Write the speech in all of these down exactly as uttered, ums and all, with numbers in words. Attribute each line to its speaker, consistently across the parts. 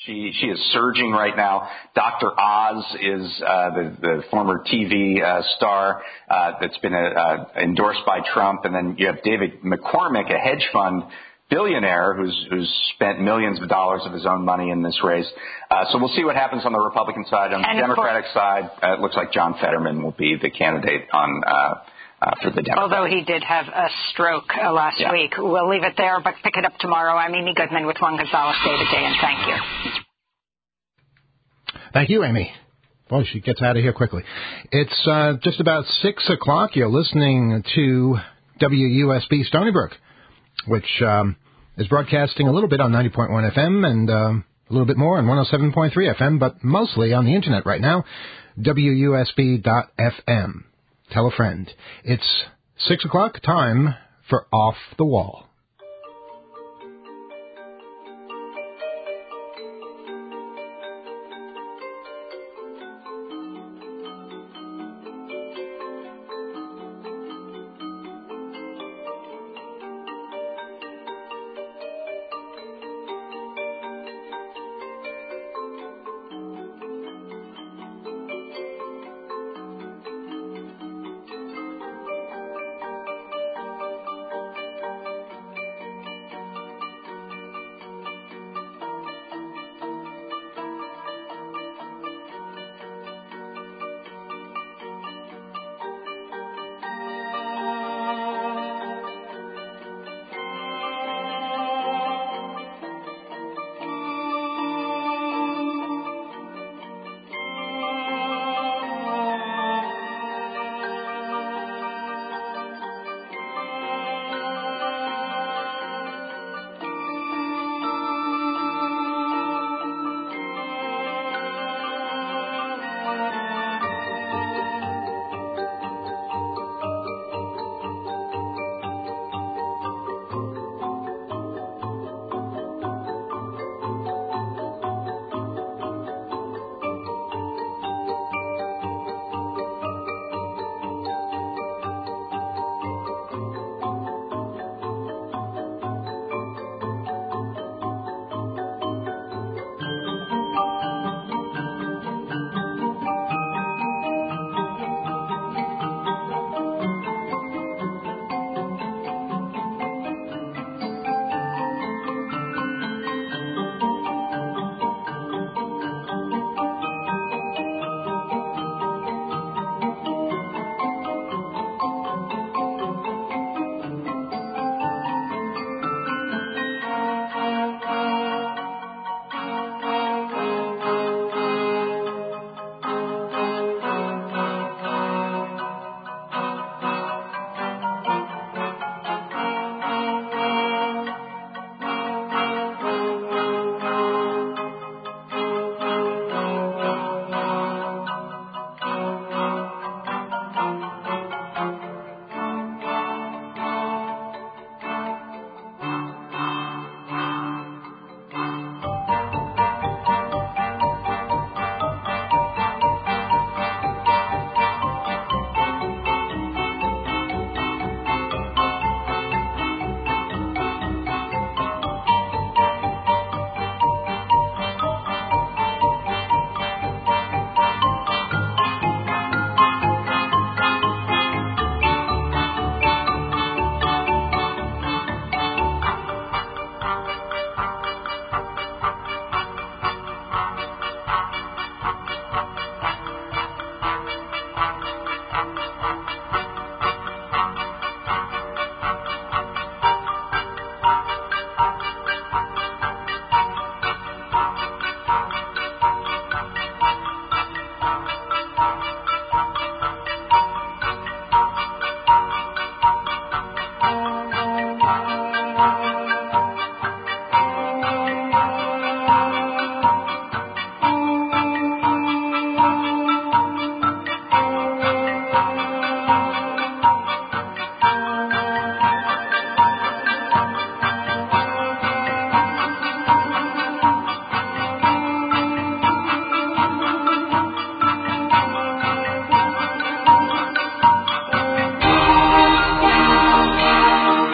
Speaker 1: She she is surging right now. Doctor Oz is uh, the, the former T V uh, star uh, that's been uh, uh, endorsed by Trump. And then you have David McCormick, a hedge fund billionaire who's who's spent millions of dollars of his own money in this race. Uh, so we'll see what happens on the Republican side. On the Democratic side, uh, it looks like John Fetterman will be the candidate on uh, uh, for the Democrats.
Speaker 2: Although he did have a stroke uh, last
Speaker 1: yeah.
Speaker 2: week. We'll leave it there, but pick it up tomorrow. I'm Amy Goodman with Juan Gonzalez, David Day, and thank you.
Speaker 3: Thank you, Amy. Boy, she gets out of here quickly. It's uh, just about six o'clock. You're listening to W U S B Stony Brook, which um, is broadcasting a little bit on ninety point one F M and um, a little bit more on one oh seven point three F M, but mostly on the Internet right now, W U S B dot F M. Tell a friend. It's six o'clock, time for Off the Wall.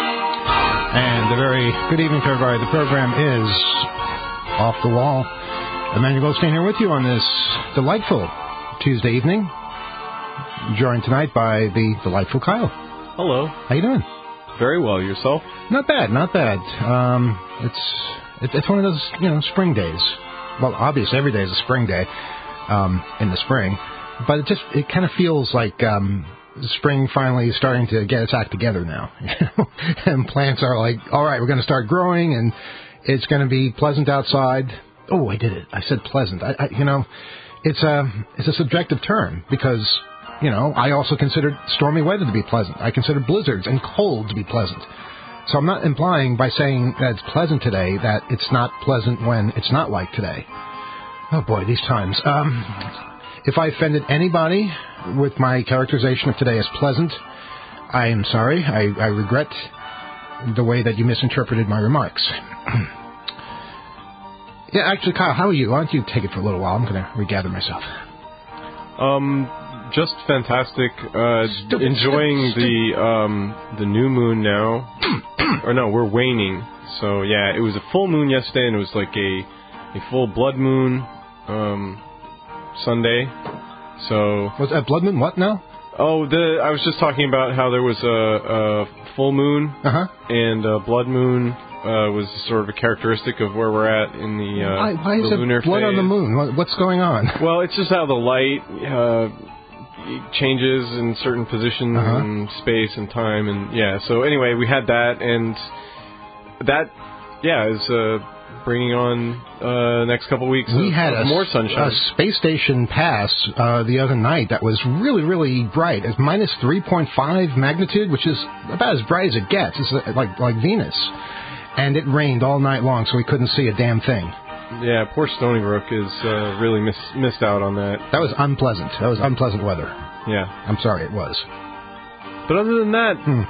Speaker 3: Good evening to everybody. The program is Off the Wall. Emmanuel Goldstein here with you on this delightful Tuesday evening, joined tonight by the delightful Kyle.
Speaker 4: Hello.
Speaker 3: How you doing?
Speaker 4: Very well. Yourself?
Speaker 3: Not bad, not bad. Um, it's it's one of those, you know, spring days. Well, obviously every day is a spring day um, in the spring, but it just it kind of feels like um, spring finally is starting to get its act together now. You know? And plants are like, all right, we're going to start growing, and it's going to be pleasant outside. Oh, I did it. I said pleasant. I, I, you know, it's a it's a subjective term because, you know, I also considered stormy weather to be pleasant. I consider blizzards and cold to be pleasant. So I'm not implying by saying that it's pleasant today that it's not pleasant when it's not like today. Oh, boy, these times. Um, if I offended anybody with my characterization of today as pleasant, I am sorry. I, I regret the way that you misinterpreted my remarks. Yeah, actually, Kyle, how are you? Why don't you take it for a little while? I'm going to regather myself.
Speaker 4: Um, just fantastic. Uh,
Speaker 3: Stupid,
Speaker 4: enjoying
Speaker 3: stupid,
Speaker 4: the um the new moon now. Or no, we're waning. So yeah, it was a full moon yesterday, and it was like a a full blood moon um Sunday. So
Speaker 3: Was that blood moon? What now?
Speaker 4: oh, the I was just talking about how there was a, a full moon
Speaker 3: Uh-huh.
Speaker 4: and a blood moon. Uh, was sort of a characteristic of where we're at in the, uh,
Speaker 3: why, why is
Speaker 4: the
Speaker 3: there
Speaker 4: lunar
Speaker 3: blood
Speaker 4: phase.
Speaker 3: on the moon? What, what's going on?
Speaker 4: Well, it's just how the light uh, changes in certain positions
Speaker 3: Uh-huh.
Speaker 4: in space and time, and yeah. So anyway, we had that, and that, yeah, is uh, bringing on uh, next couple weeks.
Speaker 3: We
Speaker 4: of,
Speaker 3: had
Speaker 4: of
Speaker 3: a,
Speaker 4: more sunshine.
Speaker 3: a space station pass uh, the other night that was really, really bright. It's minus three point five magnitude, which is about as bright as it gets. It's uh, like like Venus. And it rained all night long, so we couldn't see a damn thing.
Speaker 4: Yeah, poor Stony Brook is uh, really miss, missed out on that.
Speaker 3: That was unpleasant. That was unpleasant weather.
Speaker 4: Yeah.
Speaker 3: I'm sorry, it was.
Speaker 4: But other than that,
Speaker 3: Hmm.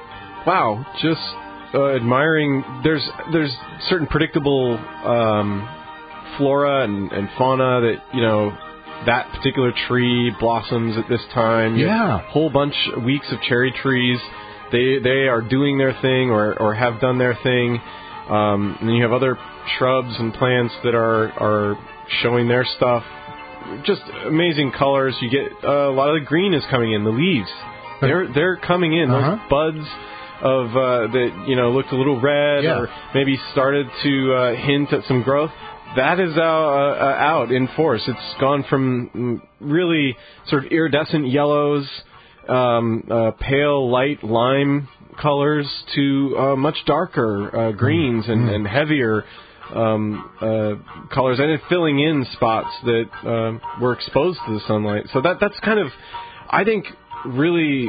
Speaker 4: wow, just uh, admiring. There's there's certain predictable um, flora and, and fauna that, you know, that particular tree blossoms at this time. You
Speaker 3: Yeah.
Speaker 4: have a whole bunch weeks of cherry trees. They they are doing their thing or, or have done their thing. Um, and then you have other shrubs and plants that are are showing their stuff. Just amazing colors. You get uh, a lot of the green is coming in. The leaves, they're they're coming in.
Speaker 3: Uh-huh.
Speaker 4: Those buds of uh, that you know looked a little red
Speaker 3: Yeah.
Speaker 4: or maybe started to uh, hint at some growth. That is uh, uh, out in force. It's gone from really sort of iridescent yellows, um, uh, pale light lime colors to uh, much darker uh, greens and, and heavier um, uh, colors, and it filling in spots that uh, were exposed to the sunlight. So that that's kind of, I think, really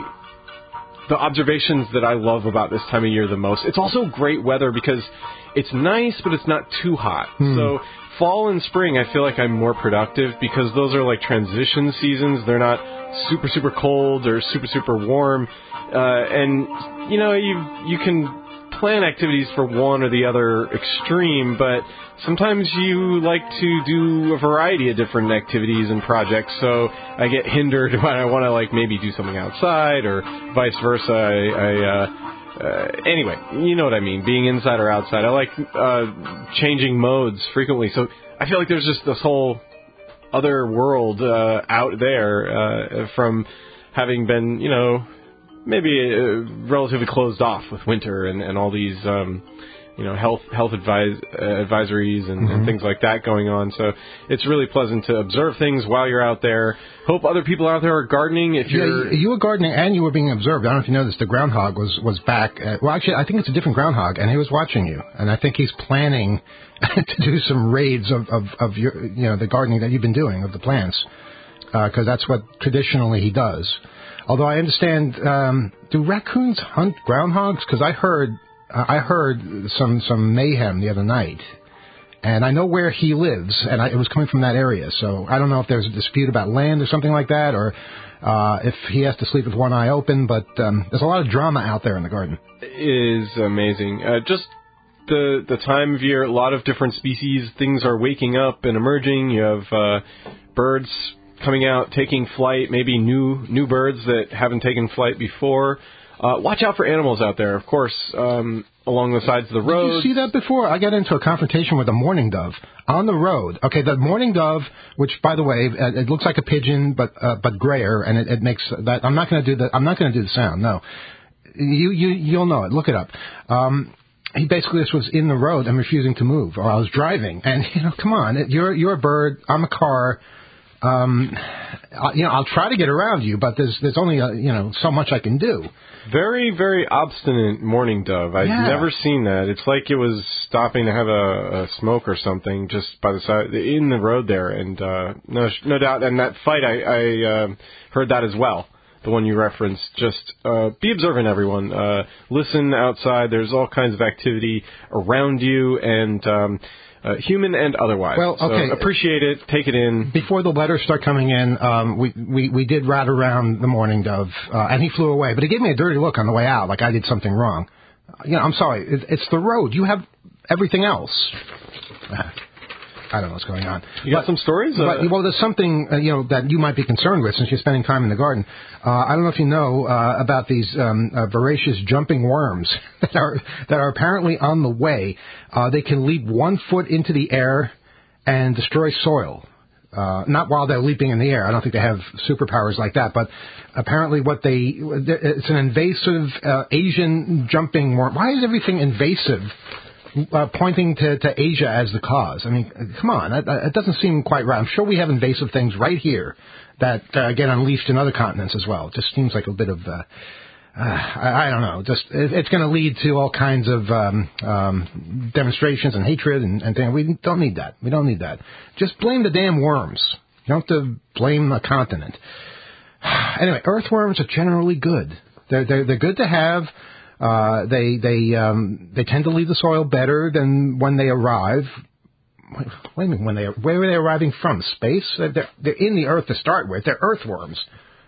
Speaker 4: the observations that I love about this time of year the most. It's also great weather because it's nice, but it's not too hot.
Speaker 3: Hmm.
Speaker 4: So fall and spring, I feel like I'm more productive because those are like transition seasons. They're not super, super cold or super, super warm. Uh, and, you know, you you can plan activities for one or the other extreme, but sometimes you like to do a variety of different activities and projects, so I get hindered when I want to, like, maybe do something outside or vice versa. I, I uh, uh, anyway, you know what I mean, being inside or outside. I like uh, changing modes frequently, so I feel like there's just this whole other world uh, out there uh, from having been, you know, maybe uh, relatively closed off with winter and, and all these, um, you know, health health advise, uh, advisories and,
Speaker 3: Mm-hmm.
Speaker 4: and things like that going on. So it's really pleasant to observe things while you're out there. Hope other people out there are gardening. If you're,
Speaker 3: Yeah, you were gardening and you were being observed. I don't know if you noticed, the groundhog was, was back. At, well, actually, I think it's a different groundhog, and he was watching you. And I think he's planning to do some raids of, of, of your, you know, the gardening that you've been doing, of the plants, because uh, that's what traditionally he does. Although I understand, um, do raccoons hunt groundhogs? Because I heard, uh, I heard some some mayhem the other night, and I know where he lives, and I, it was coming from that area. So I don't know if there's a dispute about land or something like that, or uh, if he has to sleep with one eye open. But um, there's a lot of drama out there in the garden.
Speaker 4: It is amazing. Uh, just the the time of year, a lot of different species, things are waking up and emerging. You have uh, birds coming out, taking flight, maybe new new birds that haven't taken flight before. Uh, watch out for animals out there, of course, um, along the sides of the road.
Speaker 3: Did you see that before? I got into a confrontation with a mourning dove on the road. Okay, the mourning dove, which, by the way, it looks like a pigeon, but uh, but grayer, and it, it makes that. I'm not going to do the. I'm not going to do the sound. No, you you you'll know it. Look it up. Um, he basically just was in the road and refusing to move, or I was driving, and you know, come on, it, you're you're a bird. I'm a car. Um, I, you know, I'll try to get around you, but there's there's only a, you know so much I can do.
Speaker 4: Very, very obstinate mourning dove. I've
Speaker 3: Yeah.
Speaker 4: never seen that. It's like it was stopping to have a, a smoke or something just by the side in the road there, and uh, no, no doubt. And that fight, I, I uh, heard that as well. The one you referenced. Just uh, be observant, everyone. Uh, listen outside. There's all kinds of activity around you, and um, uh, human and otherwise.
Speaker 3: Well, okay.
Speaker 4: So appreciate it. Take it in.
Speaker 3: Before the letters start coming in, um, we, we, we did rat around the mourning dove, uh, and he flew away. But he gave me a dirty look on the way out, like I did something wrong. You know, I'm sorry. It, it's the road. You have everything else. I don't know what's going on.
Speaker 4: You got
Speaker 3: but,
Speaker 4: some stories?
Speaker 3: But,
Speaker 4: Uh,
Speaker 3: well, there's something uh, you know that you might be concerned with since you're spending time in the garden. Uh, I don't know if you know uh, about these um, uh, voracious jumping worms that are that are apparently on the way. Uh, they can leap one foot into the air and destroy soil. Uh, not while they're leaping in the air. I don't think they have superpowers like that. But apparently, what they it's an invasive uh, Asian jumping worm. Why is everything invasive? Uh, pointing to, to Asia as the cause. I mean, come on, that, that doesn't seem quite right. I'm sure we have invasive things right here that uh, get unleashed in other continents as well. It just seems like a bit of, uh, uh, I, I don't know, just it, it's going to lead to all kinds of um, um, demonstrations and hatred and, and things. We don't need that. We don't need that. Just blame the damn worms. You don't have to blame a continent. Anyway, earthworms are generally good. They're they're, they're good to have. Uh, they they um, they tend to leave the soil better than when they arrive. Wait, wait a minute, when they where are they arriving from? Space? They're they're in the earth to start with. They're earthworms.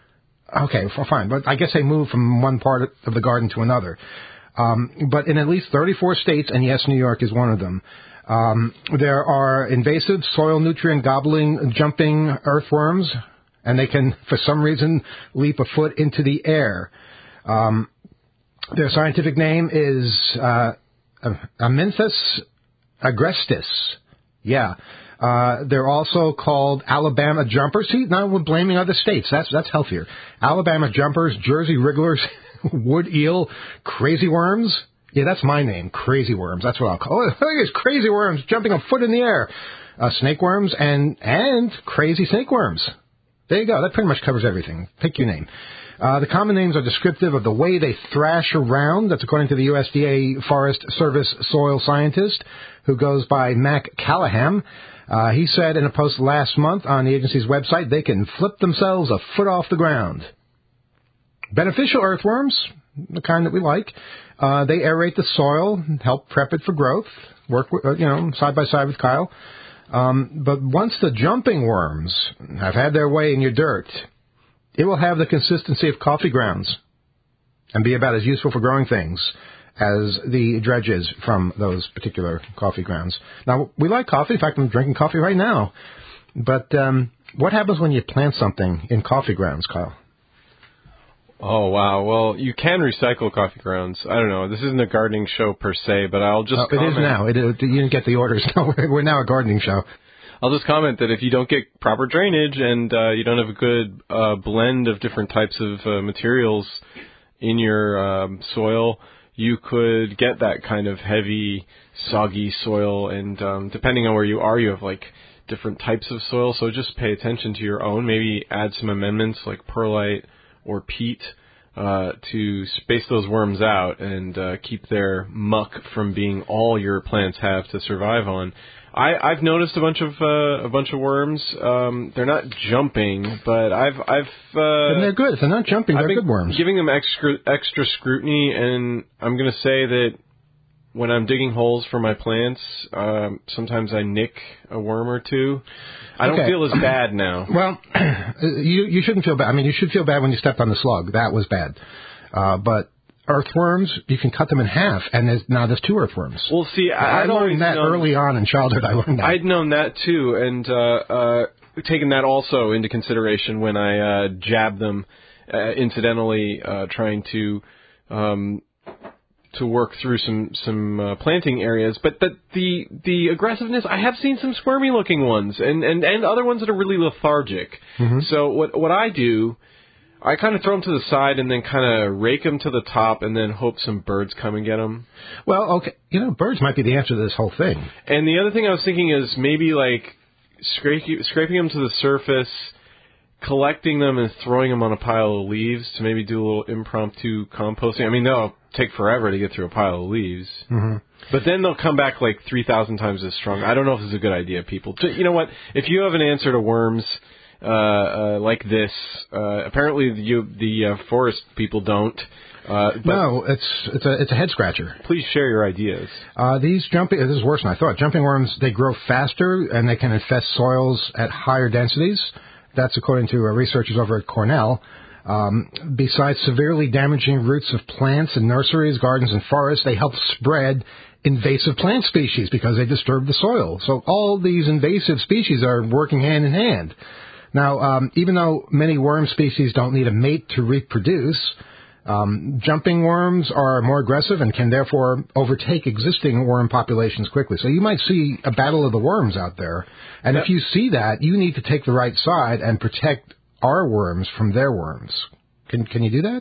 Speaker 3: Okay, well, fine, but I guess they move from one part of the garden to another. Um, but in at least thirty-four states, and yes, New York is one of them. Um, there are invasive soil nutrient gobbling, jumping earthworms, and they can, for some reason, leap a foot into the air. Um, Their scientific name is uh, Amynthus agrestis. Yeah. Uh, they're also called Alabama jumpers. See, now we're blaming other states. That's that's healthier. Alabama jumpers, Jersey wrigglers, wood eel, crazy worms. Yeah, that's my name, crazy worms. That's what I'll call it. Look at these crazy worms jumping a foot in the air. Uh, snake worms and and crazy snake worms. There you go. That pretty much covers everything. Pick your name. Uh, the common names are descriptive of the way they thrash around. That's according to the U S D A Forest Service soil scientist, who goes by Mac Callahan. Uh, he said in a post last month on the agency's website, they can flip themselves a foot off the ground. Beneficial earthworms, the kind that we like, uh, they aerate the soil, help prep it for growth, work with, you know, side by side with Kyle. Um, but once the jumping worms have had their way in your dirt, it will have the consistency of coffee grounds and be about as useful for growing things as the dredges from those particular coffee grounds. Now, we like coffee. In fact, I'm drinking coffee right now. But um, what happens when you plant something in coffee grounds, Kyle?
Speaker 4: Oh, wow. Well, you can recycle coffee grounds. I don't know. This isn't a gardening show per se, but I'll just
Speaker 3: uh,
Speaker 4: comment.
Speaker 3: It is now. It, it, you didn't get the orders. No, we're now a gardening show.
Speaker 4: I'll just comment that if you don't get proper drainage and uh, you don't have a good uh, blend of different types of uh, materials in your um, soil, you could get that kind of heavy, soggy soil. And um, depending on where you are, you have like different types of soil. So just pay attention to your own. Maybe add some amendments like perlite or peat uh, to space those worms out and uh, keep their muck from being all your plants have to survive on. I, I've noticed a bunch of uh, a bunch of worms. Um, they're not jumping, but I've I've uh,
Speaker 3: and they're good. If they're not jumping,
Speaker 4: I've
Speaker 3: they're
Speaker 4: been
Speaker 3: good worms.
Speaker 4: Giving them extra extra scrutiny, and I'm going to say that when I'm digging holes for my plants, um, sometimes I nick a worm or two. I don't
Speaker 3: Okay.
Speaker 4: feel as bad now.
Speaker 3: Well, you you shouldn't feel bad. I mean, you should feel bad when you stepped on the slug. That was bad. Uh, but earthworms, you can cut them in half, and there's, now there's two earthworms.
Speaker 4: Well, see, I,
Speaker 3: I
Speaker 4: I'd always
Speaker 3: learned that
Speaker 4: known,
Speaker 3: early on in childhood. I learned that.
Speaker 4: I'd known that too, and uh, uh, taken that also into consideration when I uh, jabbed them, uh, incidentally uh, trying to um, to work through some some uh, planting areas. But the, the the aggressiveness, I have seen some squirmy looking ones, and, and, and other ones that are really lethargic. Mm-hmm. So what what I do, I kind of throw them to the side and then kind of rake them to the top, and then hope some birds come and get them.
Speaker 3: Well, okay, you know, birds might be the answer to this whole thing.
Speaker 4: And the other thing I was thinking is maybe like scraping scraping them to the surface, collecting them and throwing them on a pile of leaves to maybe do a little impromptu composting. I mean, they'll take forever to get through a pile of leaves. Mm-hmm. But then they'll come back like three thousand times as strong. I don't know if this is a good idea, people. You know what? If you have an answer to worms uh, uh, like this, uh, apparently the, the uh, forest people don't. Uh, but
Speaker 3: no, it's it's a it's a head scratcher.
Speaker 4: Please share your ideas.
Speaker 3: Uh, these jumping this is worse than I thought. Jumping worms, they grow faster and they can infest soils at higher densities. That's according to uh, researchers over at Cornell. Um, besides severely damaging roots of plants in nurseries, gardens, and forests, they help spread invasive plant species because they disturb the soil. So all these invasive species are working hand in hand. Now, um, even though many worm species don't need a mate to reproduce, um, jumping worms are more aggressive and can therefore overtake existing worm populations quickly. So you might see a battle of the worms out there. And yep. If you see that, you need to take the right side and protect our worms from their worms. Can can you do that?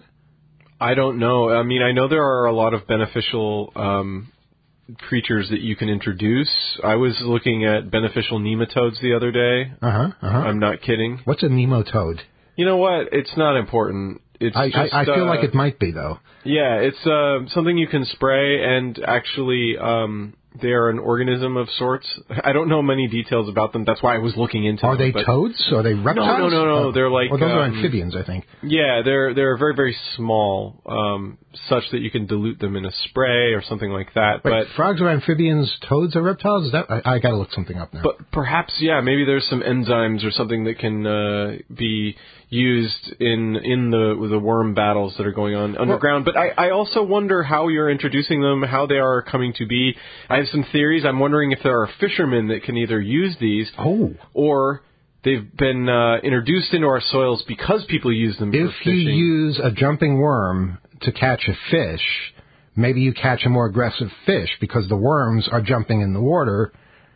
Speaker 4: I don't know. I mean, I know there are a lot of beneficial um, creatures that you can introduce. I was looking at beneficial nematodes the other day.
Speaker 3: Uh-huh, uh-huh.
Speaker 4: I'm not kidding.
Speaker 3: What's a nematode?
Speaker 4: You know what? It's not important. It's
Speaker 3: I,
Speaker 4: just,
Speaker 3: I, I feel
Speaker 4: uh,
Speaker 3: like it might be, though.
Speaker 4: Yeah, it's uh, something you can spray, and actually um, they are an organism of sorts. I don't know many details about them. That's why I was looking into
Speaker 3: are
Speaker 4: them.
Speaker 3: Are they toads? Are they reptiles?
Speaker 4: No, no, no, no.
Speaker 3: Uh,
Speaker 4: they're like...
Speaker 3: Well, those
Speaker 4: um,
Speaker 3: are amphibians, I think.
Speaker 4: Yeah, they're they're very, very small, um, such that you can dilute them in a spray or something like that.
Speaker 3: Wait,
Speaker 4: but
Speaker 3: frogs are amphibians, toads are reptiles? Is that I, I got to look something up now.
Speaker 4: But perhaps, yeah, maybe there's some enzymes or something that can uh, be used in in the the worm battles that are going on underground. Well, but I, I also wonder how you're introducing them, how they are coming to be. I have some theories. I'm wondering if there are fishermen that can either use these
Speaker 3: oh.
Speaker 4: or they've been uh, introduced into our soils because people use them
Speaker 3: if
Speaker 4: for fishing.
Speaker 3: If you use a jumping worm to catch a fish, maybe you catch a more aggressive fish because the worms are jumping in the water.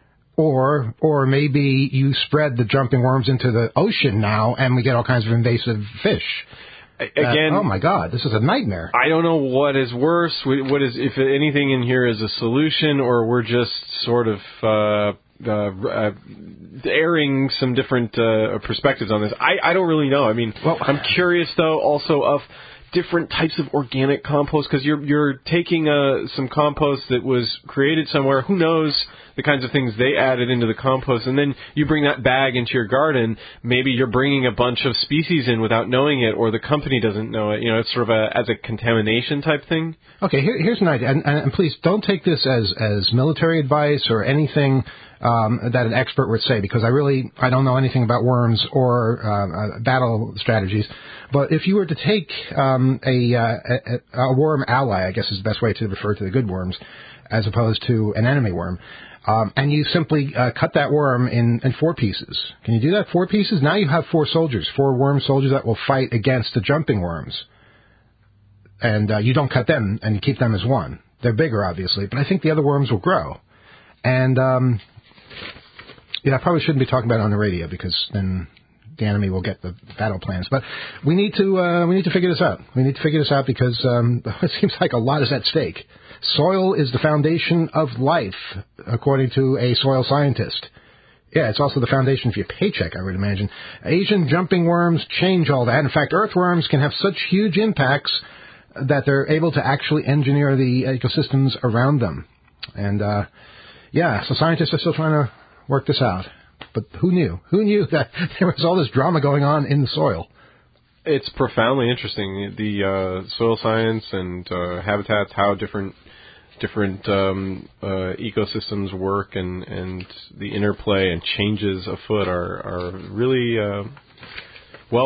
Speaker 3: Or or maybe you spread the jumping worms into the ocean now, and we get all kinds of invasive fish.
Speaker 4: Again,
Speaker 3: uh, oh my God, this is a nightmare.
Speaker 4: I don't know what is worse. What is, if anything in here is a solution, or we're just sort of uh, uh, uh, airing some different uh, perspectives on this. I, I don't really know. I mean, well, I'm curious though, also of different types of organic compost, because you're you're taking uh, some compost that was created somewhere. Who knows the kinds of things they added into the compost, and then you bring that bag into your garden. Maybe you're bringing a bunch of species in without knowing it, or the company doesn't know it. You know, it's sort of a as a contamination type thing.
Speaker 3: Okay, here, here's an idea, and, and please don't take this as as military advice or anything um, that an expert would say, because I really I don't know anything about worms or uh, uh, battle strategies. But if you were to take um, a, uh, a a worm ally, I guess is the best way to refer to the good worms, as opposed to an enemy worm. Um, and you simply uh, cut that worm in, in four pieces. Can you do that? Four pieces? Now you have four soldiers, four worm soldiers that will fight against the jumping worms. And uh, you don't cut them, and you keep them as one. They're bigger, obviously, but I think the other worms will grow. And, um, yeah, I probably shouldn't be talking about it on the radio, because then the enemy will get the battle plans. But we need to uh, we need to figure this out. We need to figure this out because um, it seems like a lot is at stake. Soil is the foundation of life, according to a soil scientist. Yeah, it's also the foundation of your paycheck, I would imagine. Asian jumping worms change all that. In fact, earthworms can have such huge impacts that they're able to actually engineer the ecosystems around them. And, uh, yeah, so scientists are still trying to work this out. But who knew? Who knew that there was all this drama going on in the soil?
Speaker 4: It's profoundly interesting, the uh, soil science and uh, habitats, how different different um, uh, ecosystems work, and, and the interplay and changes afoot are, are really, uh, well,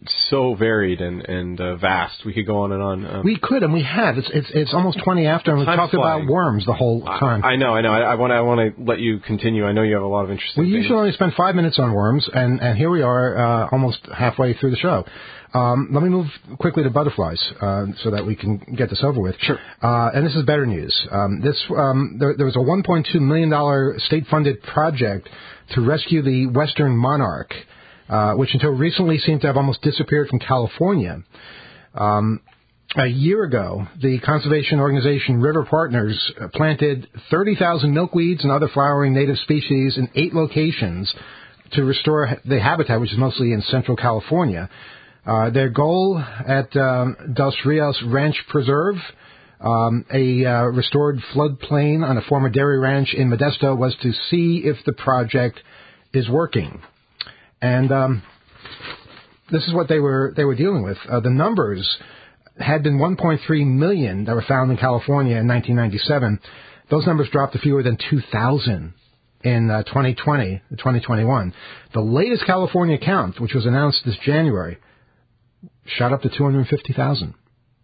Speaker 4: so varied and and uh, vast. We could go on and on. Um,
Speaker 3: we could, and we have. It's it's it's almost twenty after, and we talked flying. about worms the whole time.
Speaker 4: I, I know, I know. I want I want to let you continue. I know you have a lot of interesting.
Speaker 3: We
Speaker 4: things.
Speaker 3: usually only spend five minutes on worms, and and here we are, uh, almost halfway through the show. Um, let me move quickly to butterflies, uh, so that we can get this over with.
Speaker 4: Sure.
Speaker 3: Uh, and this is better news. Um, this um, there, there was a one point two million dollars state-funded project to rescue the western monarch, uh, which until recently seemed to have almost disappeared from California. Um, a year ago, the conservation organization River Partners planted thirty thousand milkweeds and other flowering native species in eight locations to restore the habitat, which is mostly in central California. Uh, their goal at um, Dos Rios Ranch Preserve, um, a uh, restored floodplain on a former dairy ranch in Modesto, was to see if the project is working. And um, this is what they were they were dealing with. Uh, the numbers had been one point three million that were found in California in nineteen ninety-seven. Those numbers dropped to fewer than two thousand in uh, twenty twenty, twenty twenty-one. The latest California count, which was announced this January, shot up to two hundred fifty thousand.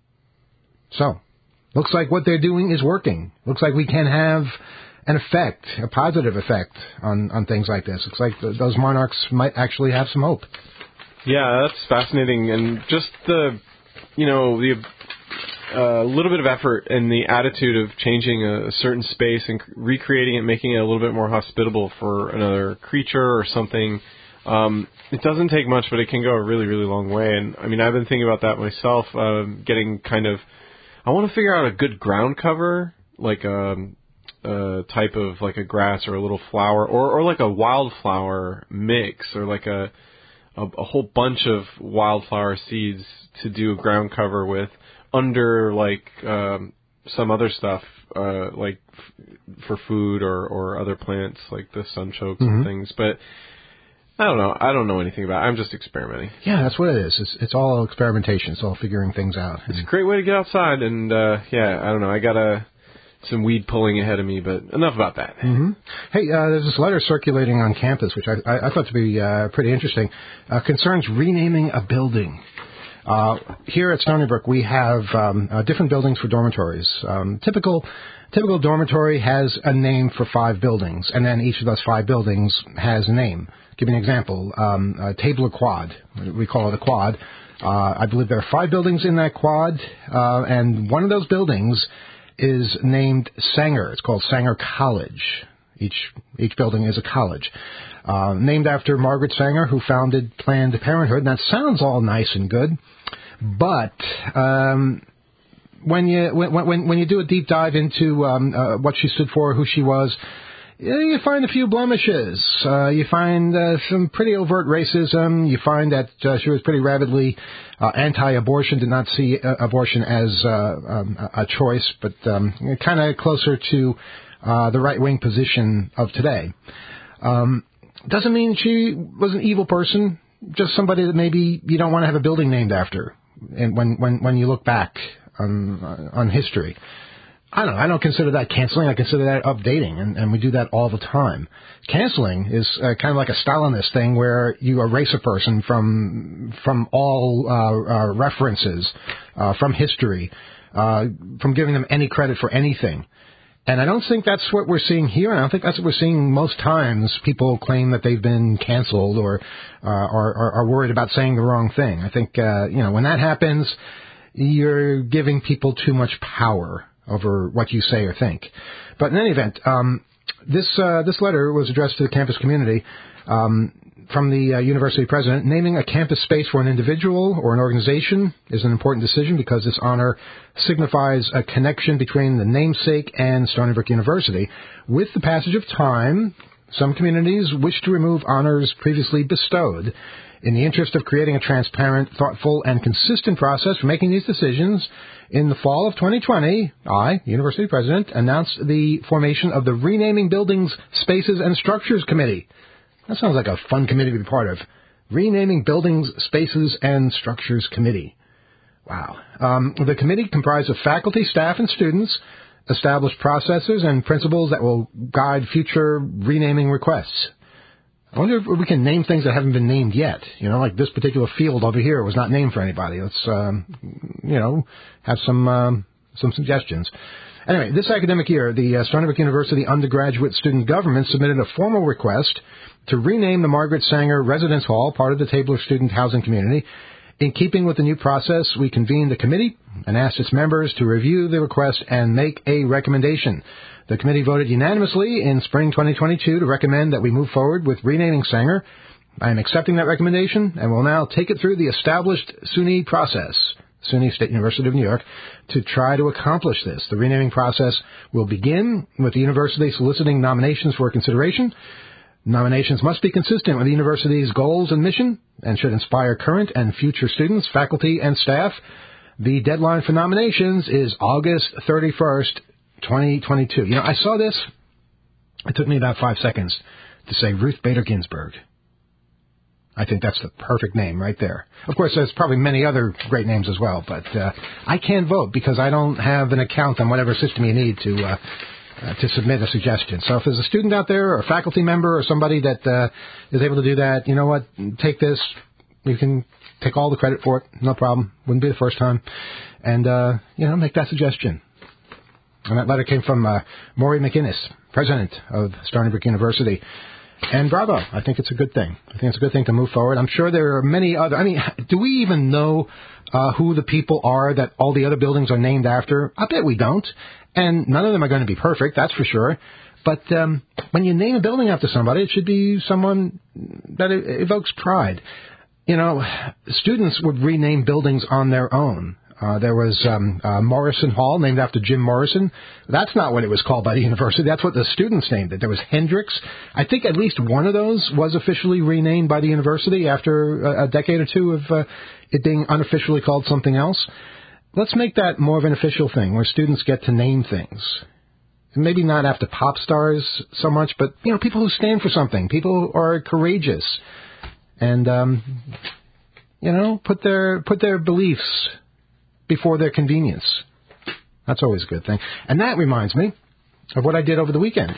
Speaker 3: So, looks like what they're doing is working. Looks like we can have an effect, a positive effect on, on things like this. Looks like th- those monarchs might actually have some hope.
Speaker 4: Yeah, that's fascinating. And just the, you know, the a uh, little bit of effort and the attitude of changing a, a certain space and recreating it, making it a little bit more hospitable for another creature or something. Um, it doesn't take much, but it can go a really, really long way. And, I mean, I've been thinking about that myself, uh, getting kind of... I want to figure out a good ground cover, like a, a type of, like a grass or a little flower, or, or like a wildflower mix, or like a, a, a whole bunch of wildflower seeds to do a ground cover with under, like, um, some other stuff, uh, like f- for food or, or other plants, like the sunchokes mm-hmm. and things. But... I don't know. I don't know anything about it. I'm just experimenting.
Speaker 3: Yeah, that's what it is. It's it's all experimentation. It's all figuring things out.
Speaker 4: It's a great way to get outside. And, uh, yeah, I don't know. I got a, some weed pulling ahead of me, but enough about that.
Speaker 3: Mm-hmm. Hey, uh, there's this letter circulating on campus, which I, I, I thought to be uh, pretty interesting. Uh, concerns renaming a building. Uh, here at Stony Brook, we have um, uh, different buildings for dormitories. Um, typical... Typical dormitory has a name for five buildings, and then each of those five buildings has a name. Give you an example. Um, uh, Tabler Quad. We call it a quad. Uh, I believe there are five buildings in that quad, uh, and one of those buildings is named Sanger. It's called Sanger College. Each each building is a college. Uh, named after Margaret Sanger, who founded Planned Parenthood. And that sounds all nice and good, but... Um, When you when when when you do a deep dive into um, uh, what she stood for, who she was, you find a few blemishes. Uh, you find uh, some pretty overt racism. You find that uh, she was pretty rabidly uh, anti-abortion, did not see uh, abortion as uh, um, a choice, but um, kind of closer to uh, the right-wing position of today. Um, doesn't mean she was an evil person. Just somebody that maybe you don't want to have a building named after. And when when when you look back on on history, I don't know. I don't consider that canceling. I consider that updating, and, and we do that all the time. Canceling is uh, kind of like a Stalinist thing where you erase a person from from all uh, uh, references, uh, from history, uh, from giving them any credit for anything. And I don't think that's what we're seeing here, and I don't think that's what we're seeing most times. People claim that they've been canceled or uh, are, are, are worried about saying the wrong thing. I think uh, you know when that happens, you're giving people too much power over what you say or think. But in any event, um, this uh, this letter was addressed to the campus community um, from the uh, university president. Naming a campus space for an individual or an organization is an important decision because this honor signifies a connection between the namesake and Stony Brook University. With the passage of time, some communities wish to remove honors previously bestowed. In the interest of creating a transparent, thoughtful, and consistent process for making these decisions, in the fall of twenty twenty, I, University President, announced the formation of the Renaming Buildings, Spaces, and Structures Committee. That sounds like a fun committee to be part of. Renaming Buildings, Spaces, and Structures Committee. Wow. Um, the committee, comprised of faculty, staff, and students, established processes and principles that will guide future renaming requests. I wonder if we can name things that haven't been named yet. You know, like this particular field over here was not named for anybody. Let's, um, you know, have some um, some suggestions. Anyway, this academic year, the uh, Stony Brook University undergraduate student government submitted a formal request to rename the Margaret Sanger Residence Hall, part of the Tabler student housing community. In keeping with the new process, we convened a committee and asked its members to review the request and make a recommendation. The committee voted unanimously in spring twenty twenty-two to recommend that we move forward with renaming Sanger. I am accepting that recommendation and will now take it through the established SUNY process, SUNY State University of New York, to try to accomplish this. The renaming process will begin with the university soliciting nominations for consideration. Nominations must be consistent with the university's goals and mission and should inspire current and future students, faculty, and staff. The deadline for nominations is August thirty-first, twenty twenty-two. You know, I saw this. It took me about five seconds to say Ruth Bader Ginsburg. I think that's the perfect name right there. Of course, there's probably many other great names as well, but uh, I can't vote because I don't have an account on whatever system you need to uh, uh, to submit a suggestion. So if there's a student out there or a faculty member or somebody that uh, is able to do that, you know what, take this. You can take all the credit for it. No problem. Wouldn't be the first time. And, uh, you know, make that suggestion. And that letter came from uh, Maury McInnes, president of Stony Brook University. And bravo. I think it's a good thing. I think it's a good thing to move forward. I'm sure there are many other... I mean, do we even know uh, who the people are that all the other buildings are named after? I bet we don't. And none of them are going to be perfect, that's for sure. But um, when you name a building after somebody, it should be someone that evokes pride. You know, students would rename buildings on their own. Uh, there was um, uh, Morrison Hall, named after Jim Morrison. That's not what it was called by the university. That's what the students named it. There was Hendricks. I think at least one of those was officially renamed by the university after a, a decade or two of uh, it being unofficially called something else. Let's make that more of an official thing, where students get to name things. Maybe not after pop stars so much, but, you know, people who stand for something, people who are courageous, and, um, you know, put their put their beliefs before their convenience. That's always a good thing. And that reminds me of what I did over the weekend.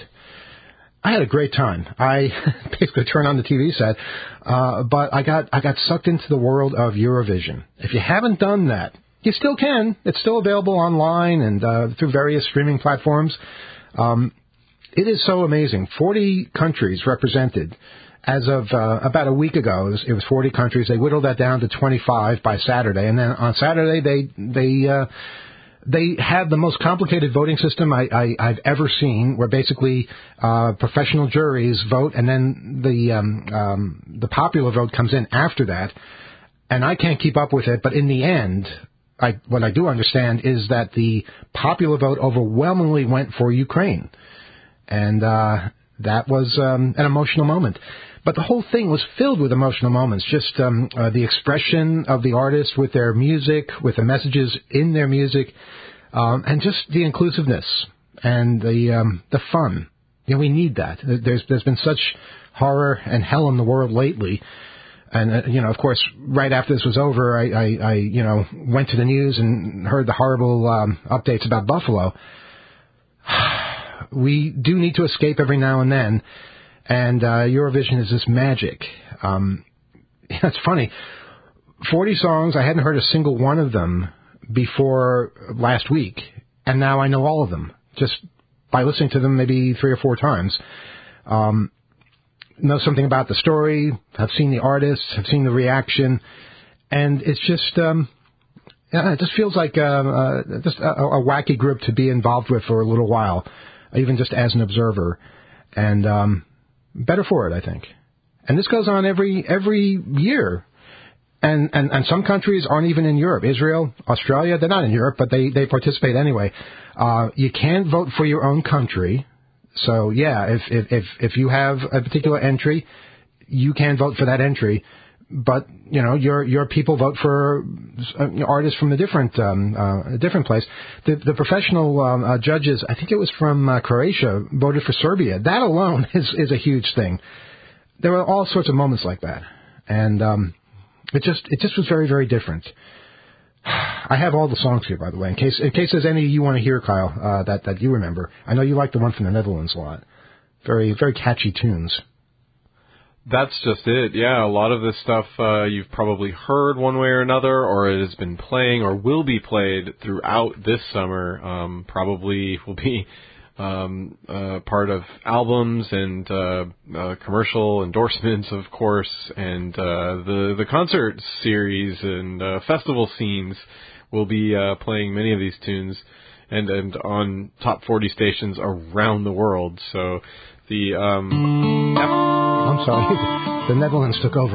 Speaker 3: I had a great time. I basically turned on the T V set, uh, but I got I got sucked into the world of Eurovision. If you haven't done that, you still can. It's still available online and uh, through various streaming platforms. Um, it is so amazing. forty countries represented. As of uh, about a week ago, it was, it was forty countries. They whittled that down to twenty-five by Saturday, and then on Saturday they they uh, they had the most complicated voting system I, I, I've ever seen, where basically uh, professional juries vote, and then the um, um, the popular vote comes in after that. And I can't keep up with it, but in the end, I, what I do understand is that the popular vote overwhelmingly went for Ukraine, and uh, that was um, an emotional moment. But the whole thing was filled with emotional moments, just um, uh, the expression of the artists with their music, with the messages in their music, um, and just the inclusiveness and the um, the fun. You know, we need that. There's there's been such horror and hell in the world lately. And, uh, you know, of course, right after this was over, I, I, I you know, went to the news and heard the horrible um, updates about Buffalo. We do need to escape every now and then. And uh, Eurovision is this magic. Um, it's funny. forty songs, I hadn't heard a single one of them before last week. And now I know all of them, just by listening to them maybe three or four times. Um, know something about the story, have seen the artists, have seen the reaction. And it's just, um, yeah, it just feels like uh, uh, just a, a wacky group to be involved with for a little while, even just as an observer. And um better for it, I think. And this goes on every every year. And, and and some countries aren't even in Europe. Israel, Australia, they're not in Europe, but they, they participate anyway. Uh, you can't vote for your own country. So, yeah, if, if, if, if you have a particular entry, you can vote for that entry. But, you know, your your people vote for uh, artists from a different um, uh, a different place. The, the professional um, uh, judges, I think it was from uh, Croatia, voted for Serbia. That alone is, is a huge thing. There were all sorts of moments like that, and um, it just it just was very very different. I have all the songs here, by the way, in case in case there's any you want to hear, Kyle, uh, that that you remember. I know you like the one from the Netherlands a lot. Very very catchy tunes.
Speaker 4: That's just it. Yeah, a lot of this stuff uh, you've probably heard one way or another, or it has been playing or will be played throughout this summer. Um, probably will be um, uh, part of albums and uh, uh, commercial endorsements, of course, and uh, the the concert series and uh, festival scenes will be uh, playing many of these tunes, and and on top forty stations around the world. So the um,
Speaker 3: I'm sorry, the Netherlands took over.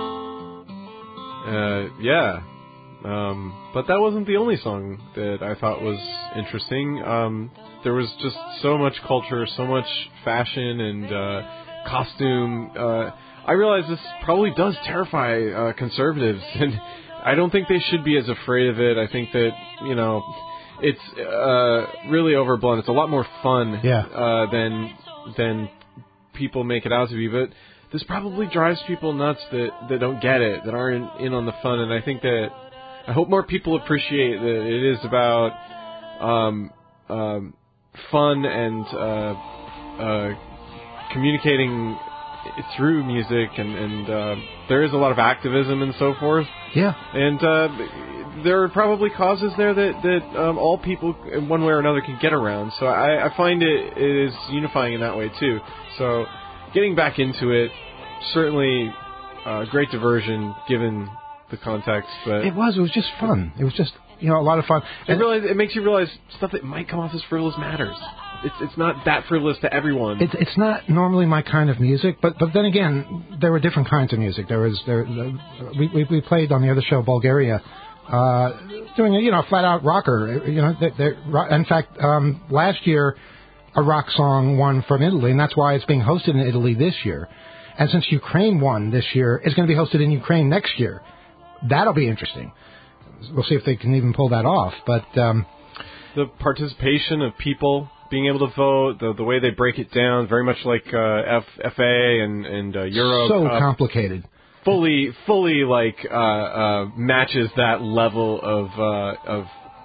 Speaker 4: Uh, yeah. Um, but that wasn't the only song that I thought was interesting. Um, there was just so much culture, so much fashion and uh, costume. Uh, I realize this probably does terrify uh, conservatives, and I don't think they should be as afraid of it. I think that, you know, it's uh, really overblown. It's a lot more fun
Speaker 3: yeah.
Speaker 4: uh, than than people make it out to be, but this probably drives people nuts that, that don't get it, that aren't in on the fun, and I think that, I hope more people appreciate that it is about um, um, fun and uh, uh, communicating through music, and, and uh, there is a lot of activism and so forth.
Speaker 3: Yeah.
Speaker 4: And uh, there are probably causes there that, that um, all people, in one way or another, can get around. So I, I find it, it is unifying in that way, too. So getting back into it, certainly uh, great diversion, given the context. But
Speaker 3: it was. It was just fun. It was just, you know, a lot of fun.
Speaker 4: It, realize, it makes you realize stuff that might come off as frivolous matters. It's it's not that frivolous to everyone.
Speaker 3: It's it's not normally my kind of music, but but then again, there were different kinds of music. There was there we we, we played on the other show, Bulgaria, uh, doing a you know flat out rocker. You know, they're, they're, in fact, um, last year a rock song won from Italy, and that's why it's being hosted in Italy this year. And since Ukraine won this year, it's going to be hosted in Ukraine next year. That'll be interesting. We'll see if they can even pull that off. But um,
Speaker 4: the participation of people being able to vote, the the way they break it down, very much like uh, F, FA and and uh, Euro.
Speaker 3: So
Speaker 4: uh,
Speaker 3: complicated.
Speaker 4: Fully, fully like uh, uh, matches that level of uh, of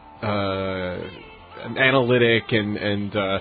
Speaker 4: uh, analytic and and uh,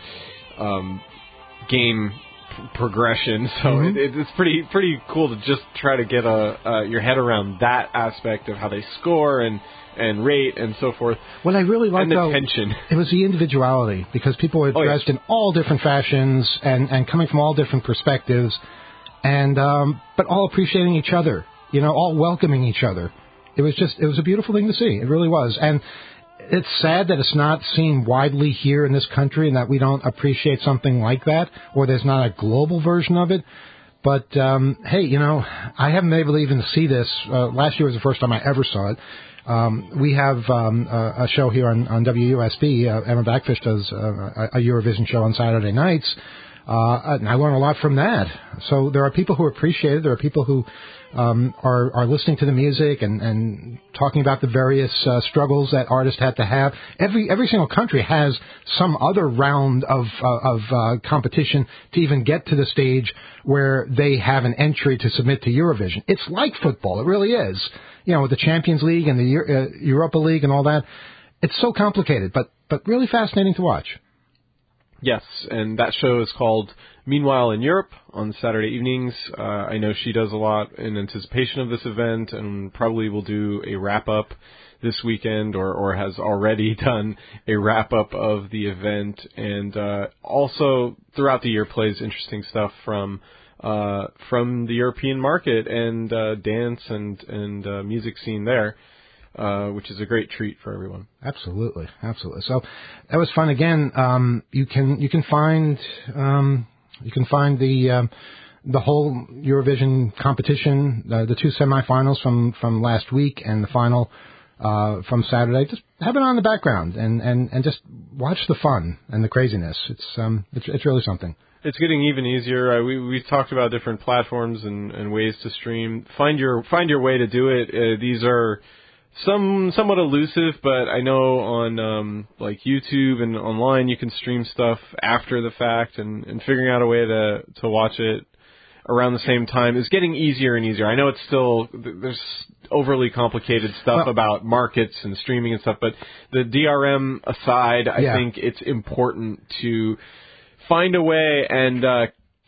Speaker 4: um, game progression. So
Speaker 3: mm-hmm.
Speaker 4: it, it's pretty pretty cool to just try to get a uh, your head around that aspect of how they score and. and rate and so forth.
Speaker 3: What I really liked,
Speaker 4: and the
Speaker 3: though,
Speaker 4: tension.
Speaker 3: It was the individuality, because people were
Speaker 4: oh,
Speaker 3: dressed
Speaker 4: yes.
Speaker 3: in all different fashions and, and coming from all different perspectives, and um, but all appreciating each other, you know, all welcoming each other. It was just, it was a beautiful thing to see. It really was. And it's sad that it's not seen widely here in this country and that we don't appreciate something like that, or there's not a global version of it. But, um, hey, you know, I haven't been able to even see this. Uh, last year was the first time I ever saw it. Um, we have um, a, a show here on, on W U S B. Uh, Emma Backfish does uh, a Eurovision show on Saturday nights, uh, and I learn a lot from that. So there are people who appreciate it. There are people who um, are, are listening to the music and, and talking about the various uh, struggles that artists had to have. Every every single country has some other round of uh, of uh, competition to even get to the stage where they have an entry to submit to Eurovision. It's like football. It really is. You know, with the Champions League and the uh, Europa League and all that. It's so complicated, but, but really fascinating to watch.
Speaker 4: Yes, and that show is called Meanwhile in Europe on Saturday evenings. Uh, I know she does a lot in anticipation of this event and probably will do a wrap-up this weekend or, or has already done a wrap-up of the event. And uh, also throughout the year plays interesting stuff from Uh, from the European market and uh, dance and and uh, music scene there, uh, which is a great treat for everyone.
Speaker 3: Absolutely, absolutely. So that was fun. Again, um, you can you can find um, you can find the um, the whole Eurovision competition, uh, the two semifinals from from last week and the final uh, from Saturday. Just have it on in the background and, and, and just watch the fun and the craziness. It's um it's it's really something.
Speaker 4: It's getting even easier. Uh, we we've talked about different platforms and, and ways to stream. Find your find your way to do it. Uh, these are some somewhat elusive, but I know on um, like YouTube and online you can stream stuff after the fact, and, and figuring out a way to to watch it around the same time is getting easier and easier. I know it's still there's overly complicated stuff well, about markets and streaming and stuff, but the D R M aside, I
Speaker 3: yeah.
Speaker 4: think it's important to find a way and uh,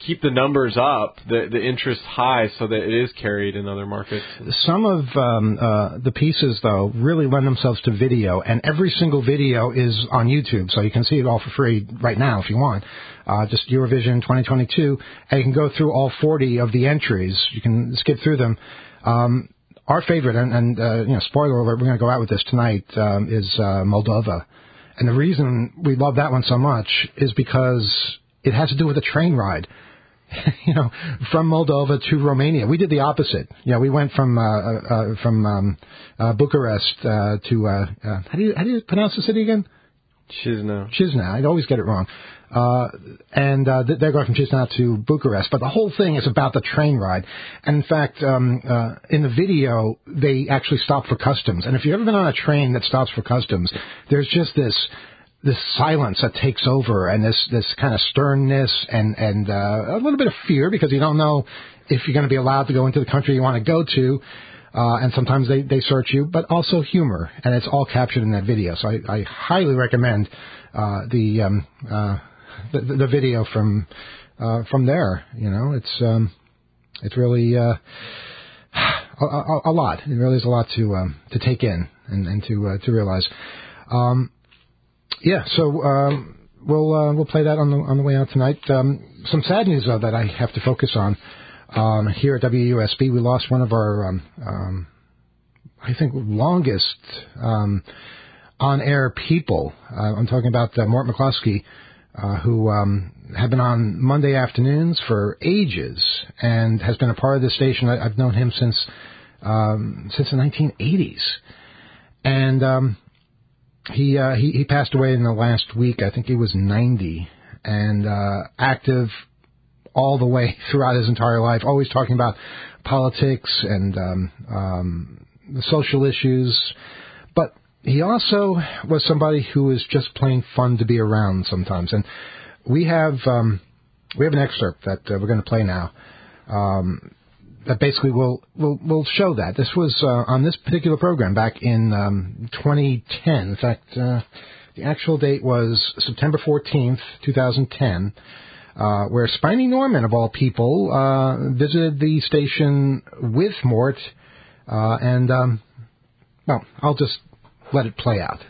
Speaker 4: keep the numbers up, the the interest high, so that it is carried in other markets.
Speaker 3: Some of um, uh, the pieces, though, really lend themselves to video, and every single video is on YouTube, so you can see it all for free right now if you want. Uh, just Eurovision twenty twenty-two, and you can go through all forty of the entries. You can skip through them. Um, our favorite, and, and uh, you know, spoiler alert, we're going to go out with this tonight, um, is uh, Moldova. And the reason we love that one so much is because it has to do with a train ride. You know, from Moldova to Romania. We did the opposite. You know, we went from uh, uh, from um, uh, Bucharest uh, to uh, uh, how do you how do you pronounce the city again?
Speaker 4: Chisinau.
Speaker 3: Chisinau. I'd always get it wrong. Uh, and uh, they're going from Chisinau to Bucharest. But the whole thing is about the train ride. And in fact, um, uh, in the video, they actually stop for customs. And if you've ever been on a train that stops for customs, there's just this. this silence that takes over, and this, this kind of sternness and, and uh, a little bit of fear, because you don't know if you're going to be allowed to go into the country you want to go to, uh, and sometimes they, they search you, but also humor, and it's all captured in that video. So I, I highly recommend uh, the, um, uh, the the video from uh, from there. You know, it's um, it's really uh, a, a, a lot. It really is a lot to um, to take in and, and to uh, to realize. Um, Yeah, so um, we'll uh, we'll play that on the on the way out tonight. Um, some sad news though that I have to focus on um, here at W U S B. We lost one of our um, um, I think longest um, on-air people. Uh, I'm talking about uh, Mort McCloskey, uh, who um, had been on Monday afternoons for ages and has been a part of this station. I, I've known him since um, since the nineteen eighties, and um, He, uh, he he passed away in the last week. I think he was ninety, and uh, active all the way throughout his entire life, always talking about politics and um, um, the social issues. But he also was somebody who was just plain fun to be around sometimes. And we have um, we have an excerpt that uh, we're going to play now. Um, that basically will will will show that. This was uh, on this particular program back in um, twenty ten. In fact, uh, the actual date was September fourteenth, twenty ten, uh, where Spiny Norman, of all people, uh, visited the station with Mort. Uh, and, um, well, I'll just let it play out.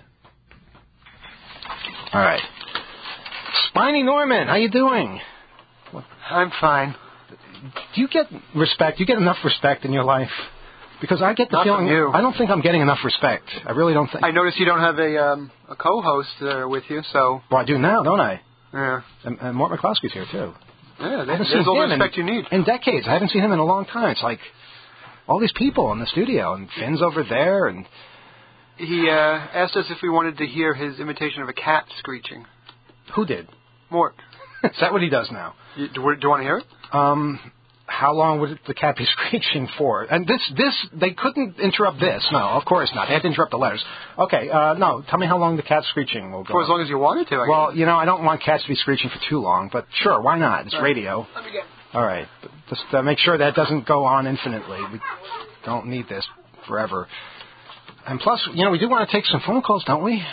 Speaker 3: All right. Spiny Norman, how you doing?
Speaker 5: I'm fine.
Speaker 3: Do you get respect? Do you get enough respect in your life? Because I get the
Speaker 5: Not
Speaker 3: feeling
Speaker 5: from you.
Speaker 3: I don't think I'm getting enough respect. I really don't think.
Speaker 5: I notice you don't have a um, a co-host uh, with you, so.
Speaker 3: Well, I do now, don't I?
Speaker 5: Yeah.
Speaker 3: And, and Mort McCloskey's here too.
Speaker 5: Yeah,
Speaker 3: I
Speaker 5: there's,
Speaker 3: haven't
Speaker 5: there's
Speaker 3: seen
Speaker 5: all the
Speaker 3: him
Speaker 5: respect
Speaker 3: in,
Speaker 5: you need.
Speaker 3: in decades. I haven't seen him in a long time. It's like all these people in the studio, and Finn's over there, and
Speaker 5: He uh, asked us if we wanted to hear his imitation of a cat screeching.
Speaker 3: who did?
Speaker 5: Mort,
Speaker 3: Is that what he does now?
Speaker 5: you, do, do you want to hear it?
Speaker 3: Um. How long would the cat be screeching for? And this, this, they couldn't interrupt this. No, of course not. They had to interrupt the letters. Okay, uh, no, tell me how long the cat screeching will go.
Speaker 5: For as long as you wanted to, I
Speaker 3: Well,
Speaker 5: guess.
Speaker 3: you know, I don't want cats to be screeching for too long, but sure, why not? It's
Speaker 5: All right.
Speaker 3: radio.
Speaker 5: Let me get...
Speaker 3: All right, but just uh, make sure that doesn't go on infinitely. We don't need this forever. And plus, you know, we do want to take some phone calls, don't we?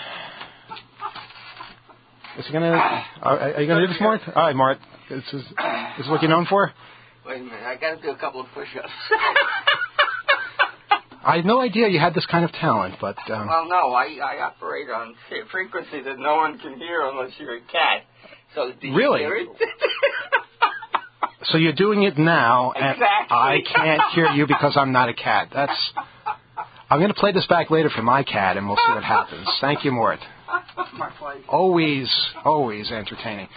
Speaker 3: Is he gonna? Are, are you gonna do this, Mort? All right, Mort. This is this is what you're known for.
Speaker 6: Wait a minute, I got to do a couple of push-ups.
Speaker 3: I had no idea you had this kind of talent, but um,
Speaker 6: Well, no, I, I operate on a frequency that no one can hear unless you're a cat. So do you
Speaker 3: Really?
Speaker 6: hear it?
Speaker 3: so you're doing it now, and
Speaker 6: Exactly.
Speaker 3: I can't hear you because I'm not a cat. That's. I'm going to play this back later for my cat, and we'll see what happens. Thank you, Mort.
Speaker 6: My pleasure.
Speaker 3: Always, always entertaining.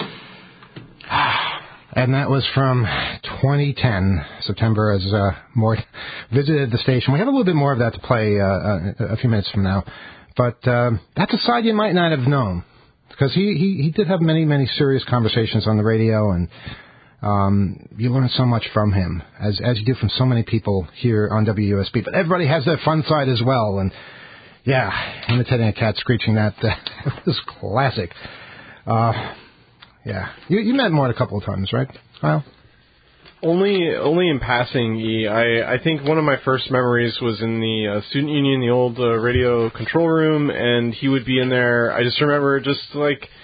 Speaker 3: And that was from twenty ten, September, as uh, Mort visited the station. We have a little bit more of that to play uh, a, a few minutes from now. But uh, that's a side you might not have known, because he, he, he did have many, many serious conversations on the radio, and um, you learn so much from him, as as you do from so many people here on W U S B. But everybody has their fun side as well, and yeah, imitating a cat screeching, that uh, was classic. Uh Yeah, you, you met Mort a couple of times, right, Kyle?
Speaker 4: Only, only in passing. E. I, I think one of my first memories was in the uh, student union, the old uh, radio control room, and he would be in there. I just remember just like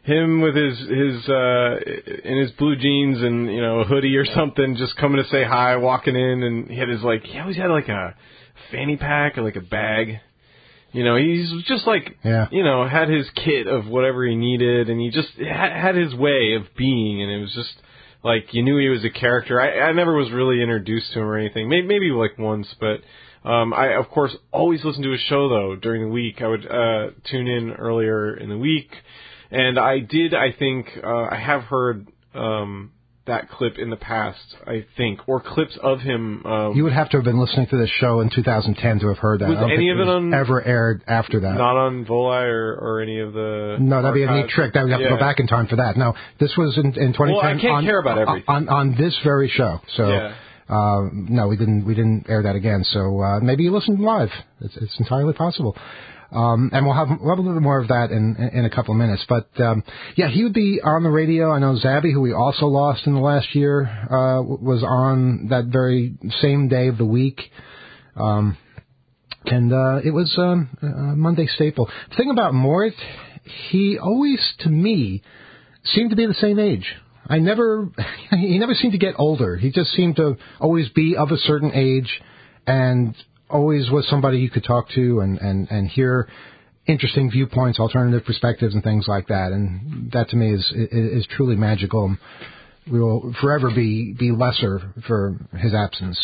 Speaker 4: him with his his uh, in his blue jeans and you know a hoodie or something, just coming to say hi, walking in, and he had his like he always had like a fanny pack or like a bag. You know, he's just like,
Speaker 3: yeah.
Speaker 4: you know, had his kit of whatever he needed, and he just had, had his way of being, and it was just, like, you knew he was a character. I, I never was really introduced to him or anything, maybe, maybe like once, but um, I, of course, always listened to his show, though, during the week. I would uh, tune in earlier in the week, and I did, I think, uh, I have heard... Um, that clip in the past, I think, or clips of him. Um,
Speaker 3: you would have to have been listening to this show in two thousand ten to have heard that.
Speaker 4: Was any of it, it on
Speaker 3: ever aired after that?
Speaker 4: Not on Voli or, or any of the.
Speaker 3: No, that'd
Speaker 4: archives.
Speaker 3: be a neat trick. That would have
Speaker 4: yeah.
Speaker 3: to go back in time for that. No, this was in, in twenty ten.
Speaker 4: Well, I can't
Speaker 3: on,
Speaker 4: care about everything
Speaker 3: on, on this very show. So,
Speaker 4: yeah.
Speaker 3: uh, no, we didn't. We didn't air that again. So uh, maybe you listened live. It's, it's entirely possible. Um, and we'll have, we'll have a little more of that in, in a couple of minutes. But, um, yeah, he would be on the radio. I know Zabby, who we also lost in the last year, uh, was on that very same day of the week. Um, and, uh, it was, um, a Monday staple. The thing about Mort, he always, to me, seemed to be the same age. I never, he never seemed to get older. He just seemed to always be of a certain age and always was somebody you could talk to and, and, and hear interesting viewpoints, alternative perspectives, and things like that. And that to me is is, is truly magical. We will forever be, be lesser for his absence.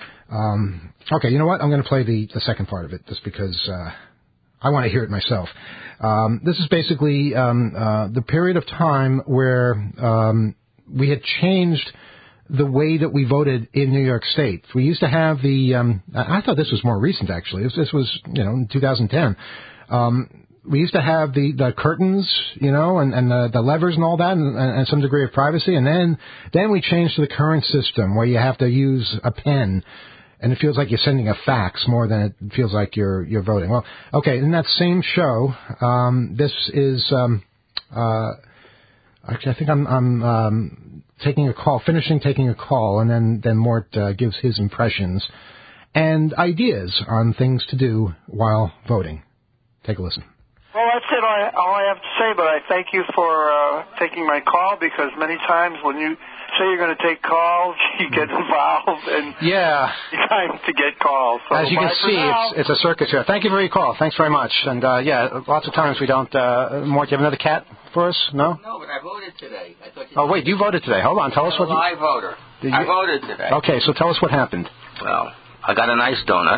Speaker 3: Um, okay, you know what? I'm going to play the, the second part of it just because uh, I want to hear it myself. Um, this is basically um, uh, the period of time where um, we had changed the way that we voted in New York State. We used to have the, um, I thought this was more recent actually. This, this was, you know, in two thousand ten. Um, we used to have the, the curtains, you know, and, and the, the levers and all that and, and some degree of privacy. And then, then we changed to the current system where you have to use a pen and it feels like you're sending a fax more than it feels like you're, you're voting. Well, okay. In that same show, um, this is, um, uh, actually I think I'm, I'm, um, taking a call, finishing taking a call, and then, then Mort uh, gives his impressions and ideas on things to do while voting. Take a listen.
Speaker 7: Well, that's it. All I, all I have to say, but I thank you for uh, taking my call because many times when you say you're going to take calls, you get involved and
Speaker 3: yeah,
Speaker 7: time to get calls. So
Speaker 3: as you can see, it's, it's a circus here. Thank you for your call. Thanks very much. And uh, yeah, lots of times we don't. Uh, Mort, do you have another cat for us? No.
Speaker 6: No, but I voted today. I thought you
Speaker 3: oh wait, you voted today. Hold on. Tell us what.
Speaker 6: I'm a live voter.
Speaker 3: You...
Speaker 6: I voted today.
Speaker 3: Okay, so tell us what happened.
Speaker 6: Well, I got a nice donut.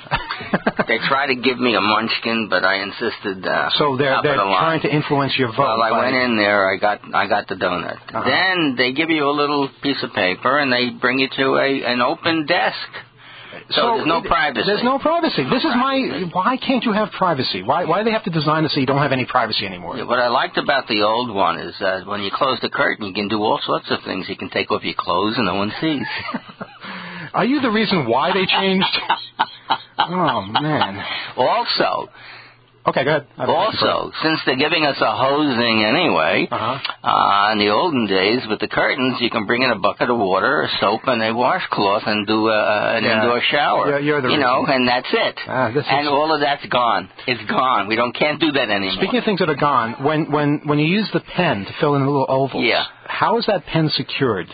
Speaker 6: They tried to give me a munchkin, but I insisted. Uh,
Speaker 3: so they're they're
Speaker 6: the
Speaker 3: trying to influence your vote.
Speaker 6: Well, I
Speaker 3: by...
Speaker 6: went in there. I got I got the donut.
Speaker 3: Uh-huh.
Speaker 6: Then they give you a little piece of paper, and they bring you to a an open desk. So, so there's no privacy.
Speaker 3: There's no privacy. This is my. Why can't you have privacy? Why why do they have to design it so you don't have any privacy anymore?
Speaker 6: Yeah, what I liked about the old one is that when you close the curtain, you can do all sorts of things. You can take off your clothes and no one sees.
Speaker 3: Are you the reason why they changed? Oh, man.
Speaker 6: Also,
Speaker 3: okay, go ahead.
Speaker 6: Also, since they're giving us a hosing anyway,
Speaker 3: uh-huh.
Speaker 6: uh, in the olden days with the curtains, you can bring in a bucket of water or soap and a washcloth and do a, an
Speaker 3: yeah.
Speaker 6: indoor shower.
Speaker 3: You're, you're the
Speaker 6: you
Speaker 3: reason.
Speaker 6: know, and that's it.
Speaker 3: Ah, this
Speaker 6: and
Speaker 3: is...
Speaker 6: all of that's gone. It's gone. We don't can't do that anymore.
Speaker 3: Speaking of things that are gone, when when when you use the pen to fill in the little ovals,
Speaker 6: yeah.
Speaker 3: how is that pen secured?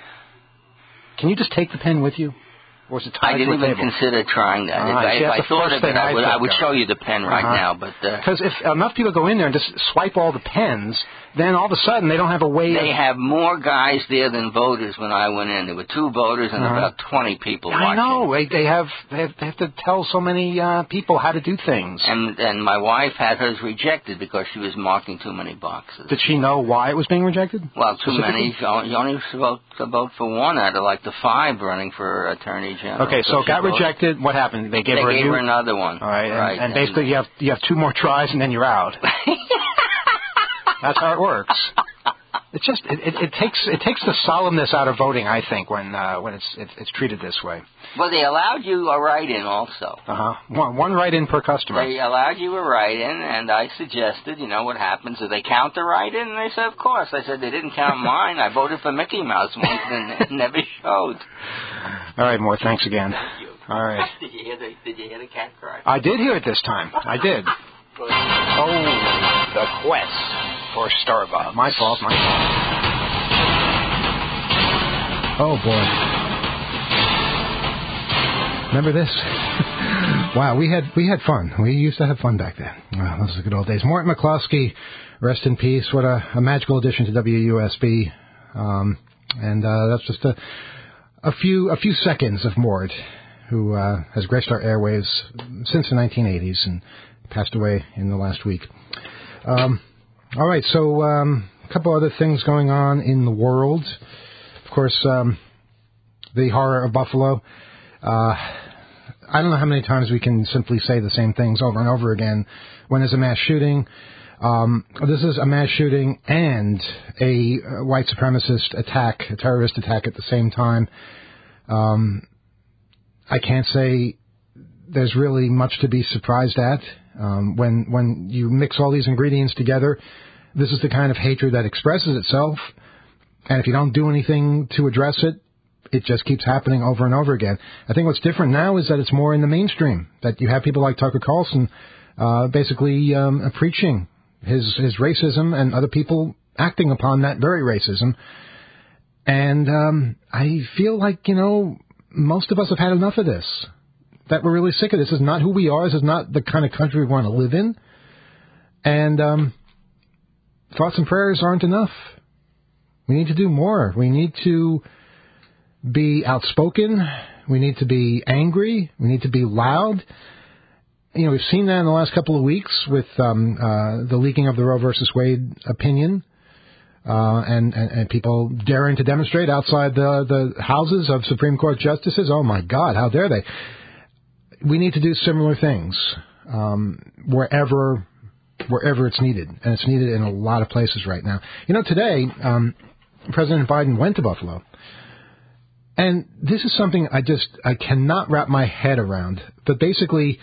Speaker 3: Can you just take the pen with you? Or is it tied
Speaker 6: I didn't
Speaker 3: to a
Speaker 6: even
Speaker 3: table?
Speaker 6: consider trying that.
Speaker 3: Ah,
Speaker 6: if
Speaker 3: see,
Speaker 6: I, if I thought of it, I would, I would
Speaker 3: of.
Speaker 6: show you the pen right
Speaker 3: uh-huh.
Speaker 6: now. But
Speaker 3: Because uh, if enough people go in there and just swipe all the pens, then all of a sudden they don't have a way
Speaker 6: They
Speaker 3: of...
Speaker 6: have more guys there than voters when I went in. There were two voters and
Speaker 3: uh-huh.
Speaker 6: about twenty people
Speaker 3: I
Speaker 6: watching.
Speaker 3: I know. They, they, have, they have they have to tell so many uh, people how to do things.
Speaker 6: And and my wife had hers rejected because she was marking too many boxes.
Speaker 3: Did she know why it was being rejected?
Speaker 6: Well, too many. You only vote to vote for one out of like the five running for Attorney General.
Speaker 3: Okay, so, so it got voted. rejected. What happened? They gave
Speaker 6: they
Speaker 3: her a
Speaker 6: gave
Speaker 3: new...
Speaker 6: her another one.
Speaker 3: All right,
Speaker 6: right.
Speaker 3: And, and basically you have you have two more tries and then you're out. That's how it works. It just it, it, it takes it takes the solemnness out of voting, I think, when uh, when it's it, it's treated this way.
Speaker 6: Well, they allowed you a write-in also.
Speaker 3: Uh huh. One one write-in per customer.
Speaker 6: They allowed you a write-in, and I suggested, you know, what happens? Do they count the write-in? And they said, of course. I said they didn't count mine. I voted for Mickey Mouse once, and it never showed.
Speaker 3: All right, Mort. Thanks again.
Speaker 6: Thank you.
Speaker 3: All right.
Speaker 6: Did you hear the Did you hear the cat cry?
Speaker 3: I did hear it this time. I did.
Speaker 6: Good.
Speaker 3: Oh, the quest.
Speaker 5: Or Starbucks. My fault, my fault.
Speaker 3: Oh, boy. Remember this? Wow, we had we had fun. We used to have fun back then. Wow, those are the good old days. Mort McCloskey, rest in peace. What a, a magical addition to W U S B. Um, and uh, that's just a, a few a few seconds of Mort, who uh, has graced our airwaves since the nineteen eighties and passed away in the last week. Um, all right, so um, a couple other things going on in the world. Of course, um, the horror of Buffalo. Uh, I don't know how many times we can simply say the same things over and over again when there's a mass shooting. Um, this is a mass shooting and a white supremacist attack, a terrorist attack at the same time. Um, I can't say there's really much to be surprised at. Um, when when you mix all these ingredients together, this is the kind of hatred that expresses itself. And if you don't do anything to address it, it just keeps happening over and over again. I think what's different now is that it's more in the mainstream, that you have people like Tucker Carlson uh, basically um, preaching his, his racism and other people acting upon that very racism. And um, I feel like, you know, most of us have had enough of this, that we're really sick of this. This is not who we are. This is not the kind of country we want to live in. And um, thoughts and prayers aren't enough. We need to do more. We need to be outspoken. We need to be angry. We need to be loud. You know, we've seen that in the last couple of weeks with um, uh, the leaking of the Roe versus Wade opinion, uh, and, and, and people daring to demonstrate outside the, the houses of Supreme Court justices. Oh, my God, how dare they? We need to do similar things um, wherever wherever it's needed, and it's needed in a lot of places right now. You know, today, um, President Biden went to Buffalo. And this is something I just, I cannot wrap my head around. But basically,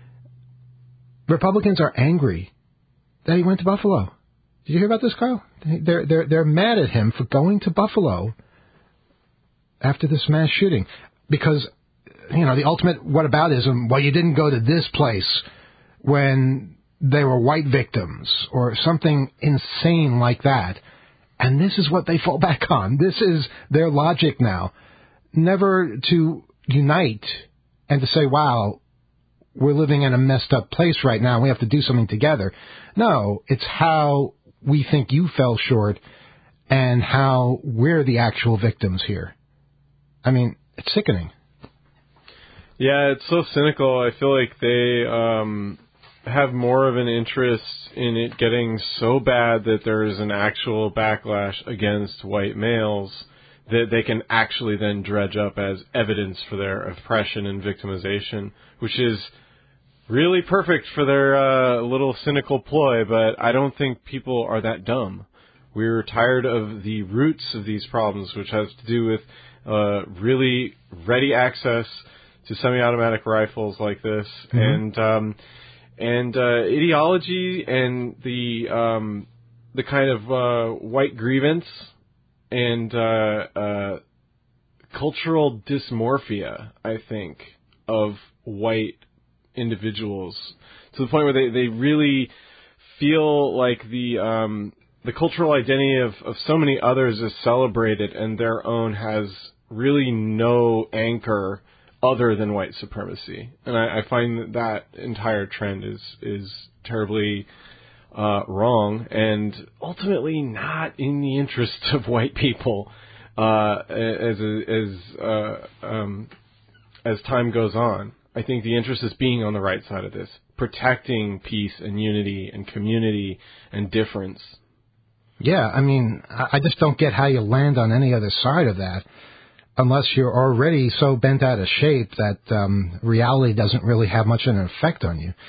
Speaker 3: Republicans are angry that he went to Buffalo. Did you hear about this, Kyle? They're, they're, they're mad at him for going to Buffalo after this mass shooting. Because, you know, the ultimate whataboutism, well, you didn't go to this place when they were white victims or something insane like that. And this is what they fall back on. This is their logic now. Never to unite and to say, wow, we're living in a messed up place right now. We have to do something together. No, it's how we think you fell short and how we're the actual victims here. I mean, it's sickening.
Speaker 4: Yeah, it's so cynical. I feel like they um, have more of an interest in it getting so bad that there's an actual backlash against white males that they can actually then dredge up as evidence for their oppression and victimization, which is really perfect for their uh, little cynical ploy, but I don't think people are that dumb. We're tired of the roots of these problems, which has to do with uh, really ready access to semi-automatic rifles like this, mm-hmm. and um, and uh, ideology and the um, the kind of uh, white grievance and uh, uh, cultural dysmorphia, I think, of white individuals, to the point where they, they really feel like the um, the cultural identity of, of so many others is celebrated and their own has really no anchor other than white supremacy. And I, I find that that entire trend is is terribly uh, wrong and ultimately not in the interests of white people uh, as as uh, um, as time goes on. I think the interest is being on the right side of this, protecting peace and unity and community and difference.
Speaker 3: Yeah, I mean, I just don't get how you land on any other side of that unless you're already so bent out of shape that um, reality doesn't really have much of an effect on you.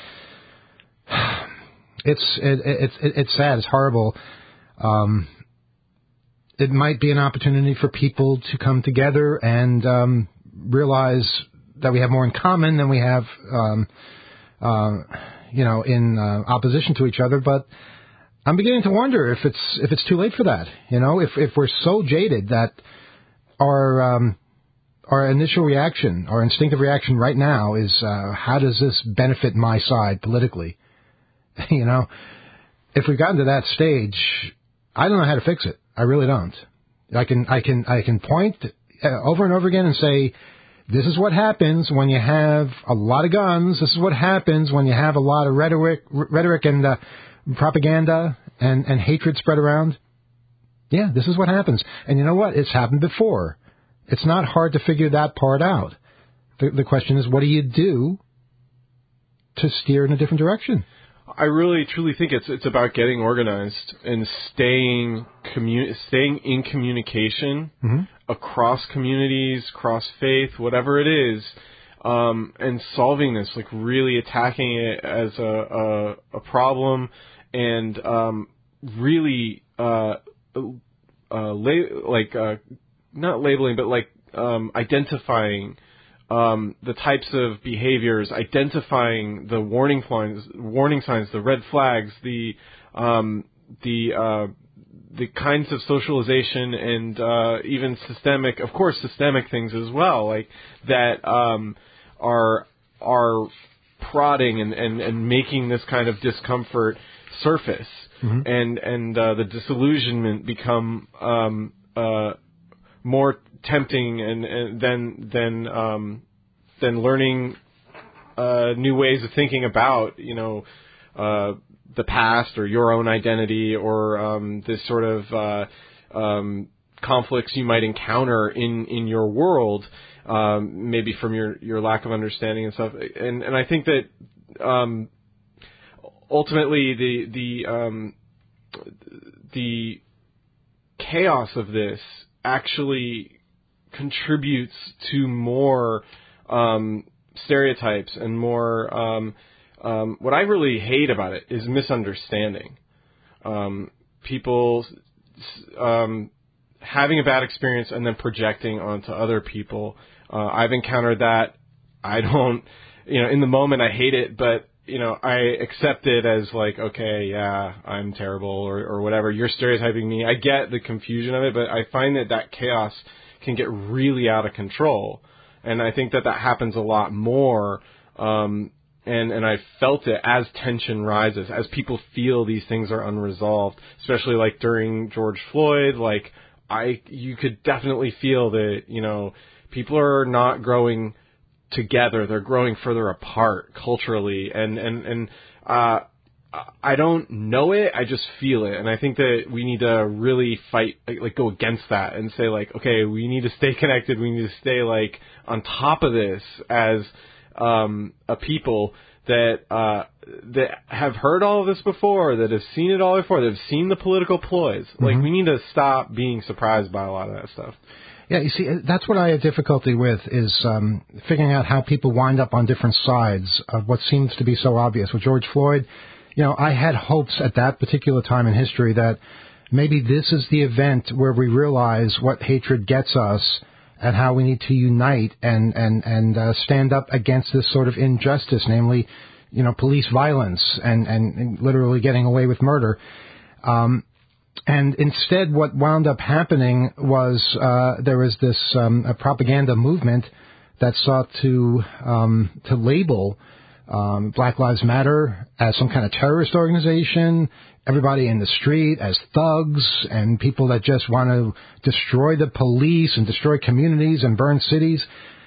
Speaker 3: It's it, it, it, it's sad. It's horrible. Um, it might be an opportunity for people to come together and um, realize that we have more in common than we have, um, uh, you know, in uh, opposition to each other. But I'm beginning to wonder if it's if it's too late for that. You know, if if we're so jaded that our um, our initial reaction, our instinctive reaction right now is, uh, how does this benefit my side politically? You know, if we've gotten to that stage, I don't know how to fix it. I really don't. I can I can I can point uh, over and over again and say, this is what happens when you have a lot of guns. This is what happens when you have a lot of rhetoric, rhetoric and uh, propaganda and, and hatred spread around. Yeah, this is what happens. And you know what? It's happened before. It's not hard to figure that part out. The, the question is, what do you do to steer in a different direction?
Speaker 4: I really, truly think it's it's about getting organized and staying commu- staying in communication mm-hmm. across communities, cross faith, whatever it is, um, and solving this, like really attacking it as a a, a problem, and um, really uh, uh, la- like uh, not labeling, but like um, identifying. Um, the types of behaviors, identifying the warning signs, warning signs, the red flags, the um, the uh, the kinds of socialization and uh, even systemic, of course, systemic things as well, like that um, are are prodding and, and, and making this kind of discomfort surface, mm-hmm. and and uh, the disillusionment become um, uh, more tempting and, and than than um, than learning uh, new ways of thinking about, you know, uh, the past or your own identity or um, this sort of uh, um, conflicts you might encounter in, in your world, um, maybe from your, your lack of understanding and stuff. And and I think that um, ultimately the the um, the chaos of this actually contributes to more um, stereotypes and more. Um, um, what I really hate about it is misunderstanding. Um, people um, having a bad experience and then projecting onto other people. Uh, I've encountered that. I don't, you know, in the moment I hate it, but you know, I accept it as like, okay, yeah, I'm terrible or, or whatever. You're stereotyping me. I get the confusion of it, but I find that that chaos can get really out of control. And I think that that happens a lot more. Um, and, and I felt it as tension rises, as people feel these things are unresolved, especially like during George Floyd, like I, you could definitely feel that, you know, people are not growing together. They're growing further apart culturally. And, and, and, uh, I don't know it. I just feel it. And I think that we need to really fight, like, like go against that and say like, okay, we need to stay connected. We need to stay like on top of this as, um, a people that, uh, that have heard all of this before, that have seen it all before, that have seen the political ploys. Mm-hmm. Like we need to stop being surprised by a lot of that stuff.
Speaker 3: Yeah, you see, that's what I have difficulty with is um, figuring out how people wind up on different sides of what seems to be so obvious. With George Floyd, you know, I had hopes at that particular time in history that maybe this is the event where we realize what hatred gets us and how we need to unite and and and uh, stand up against this sort of injustice, namely, you know, police violence and and, and literally getting away with murder. Um, And instead, what wound up happening was uh, there was this um, a propaganda movement that sought to um, to label um, Black Lives Matter as some kind of terrorist organization, everybody in the street as thugs, and people that just want to destroy the police and destroy communities and burn cities.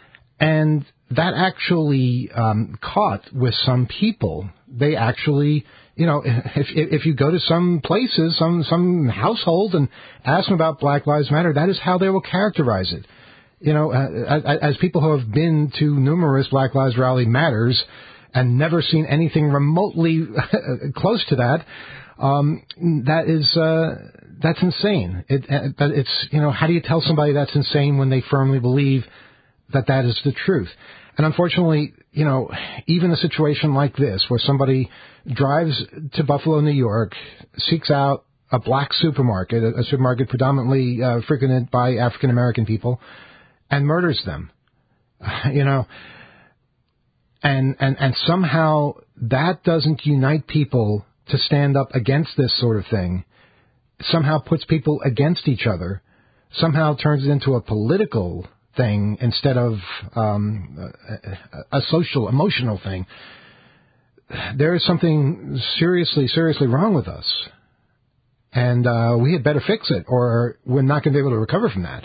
Speaker 3: And that actually um, caught with some people. They actually... You know, if if you go to some places, some some household, and ask them about Black Lives Matter, that is how they will characterize it. You know, as, as people who have been to numerous Black Lives Rally Matters and never seen anything remotely close to that, um, that is uh, that's insane. It, but it's you know, how do you tell somebody that's insane when they firmly believe that that is the truth? And unfortunately, you know, even a situation like this, where somebody drives to Buffalo, New York, seeks out a black supermarket, a, a supermarket predominantly uh, frequented by African American people, and murders them, you know, and and and somehow that doesn't unite people to stand up against this sort of thing. Somehow puts people against each other. Somehow turns it into a political thing instead of um, a, a social, emotional thing. there is something seriously, seriously wrong with us. And uh, we had better fix it, or we're not going to be able to recover from that.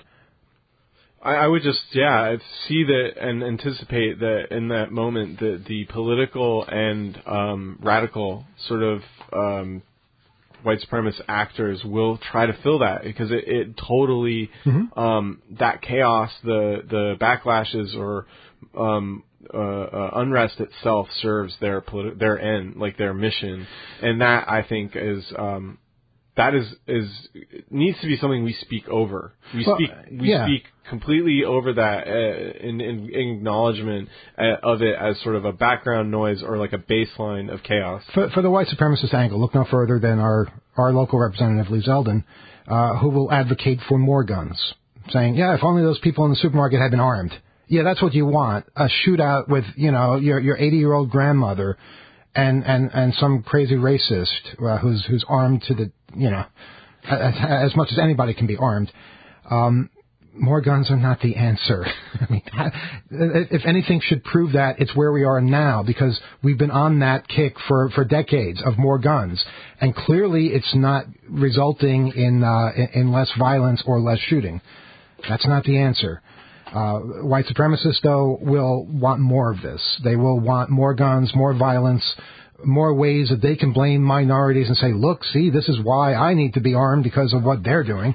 Speaker 4: I, I would just, yeah, see that and anticipate that in that moment that the political and um, radical sort of um, white supremacist actors will try to fill that, because it, it totally, mm-hmm. um, that chaos, the, the backlashes or um, uh, uh, unrest itself serves their politi- their end, like their mission. And that, I think, is... Um, That is is needs to be something we speak over. We
Speaker 3: well,
Speaker 4: speak we
Speaker 3: yeah.
Speaker 4: speak completely over that uh, in, in, in acknowledgement uh, of it as sort of a background noise or like a baseline of chaos.
Speaker 3: For, for the white supremacist angle, look no further than our our local representative Lee Zeldin, uh, who will advocate for more guns, saying, "Yeah, if only those people in the supermarket had been armed." Yeah, that's what you want: a shootout with you know your your eighty year old grandmother. And, and, and some crazy racist uh, who's who's armed to the, you know, as, as much as anybody can be armed. Um, more guns are not the answer. I mean, if anything should prove that, it's where we are now, because we've been on that kick for, for decades of more guns. And clearly it's not resulting in, uh, in less violence or less shooting. That's not the answer. Uh, white supremacists, though, will want more of this. They will want more guns, more violence, more ways that they can blame minorities and say, look, see, this is why I need to be armed because of what they're doing.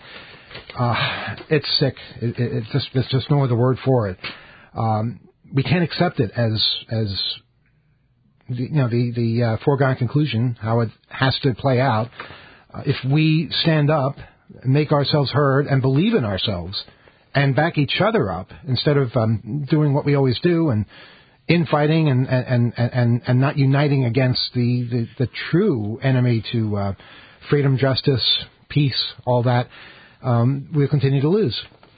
Speaker 3: Uh, it's sick. It, it, it just, there's just no other word for it. Um, we can't accept it as, as the, you know, the, the uh, foregone conclusion, how it has to play out. Uh, if we stand up, make ourselves heard, and believe in ourselves, and back each other up instead of um, doing what we always do and infighting and and, and, and, and not uniting against the, the, the true enemy to uh, freedom, justice, peace, all that, um, we'll continue to lose.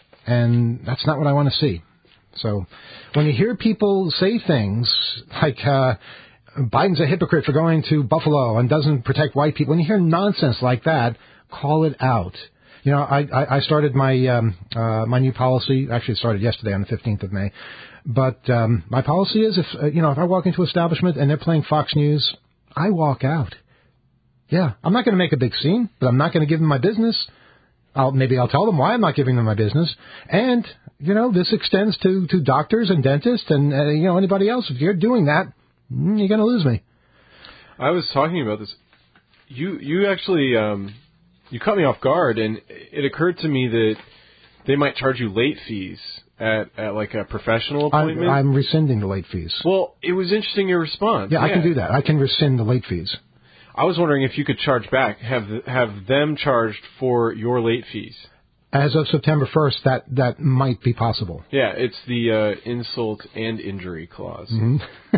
Speaker 3: And that's not what I want to see. So when you hear people say things like uh, Biden's a hypocrite for going to Buffalo and doesn't protect white people, when you hear nonsense like that, call it out. You know, I, I started my um, uh, my new policy. Actually, it started yesterday on the fifteenth of May. But um, my policy is, if uh, you know, if I walk into an establishment and they're playing Fox News, I walk out. Yeah, I'm not going to make a big scene, but I'm not going to give them my business. I'll maybe I'll tell them why I'm not giving them my business. And you know, this extends to, to doctors and dentists and uh, you know anybody else. If you're doing that, you're going to lose me.
Speaker 4: I was talking about this. You you actually. Um You caught me off guard, and it occurred to me that they might charge you late fees at, at like a professional appointment.
Speaker 3: I'm, I'm rescinding the late fees.
Speaker 4: Well, it was interesting your response.
Speaker 3: Yeah,
Speaker 4: yeah,
Speaker 3: I can do that. I can rescind the late fees.
Speaker 4: I was wondering if you could charge back, have have them charged for your late fees.
Speaker 3: As of September first, that, that might be possible.
Speaker 4: Yeah, it's the uh, insult and injury clause.
Speaker 3: Mm-hmm.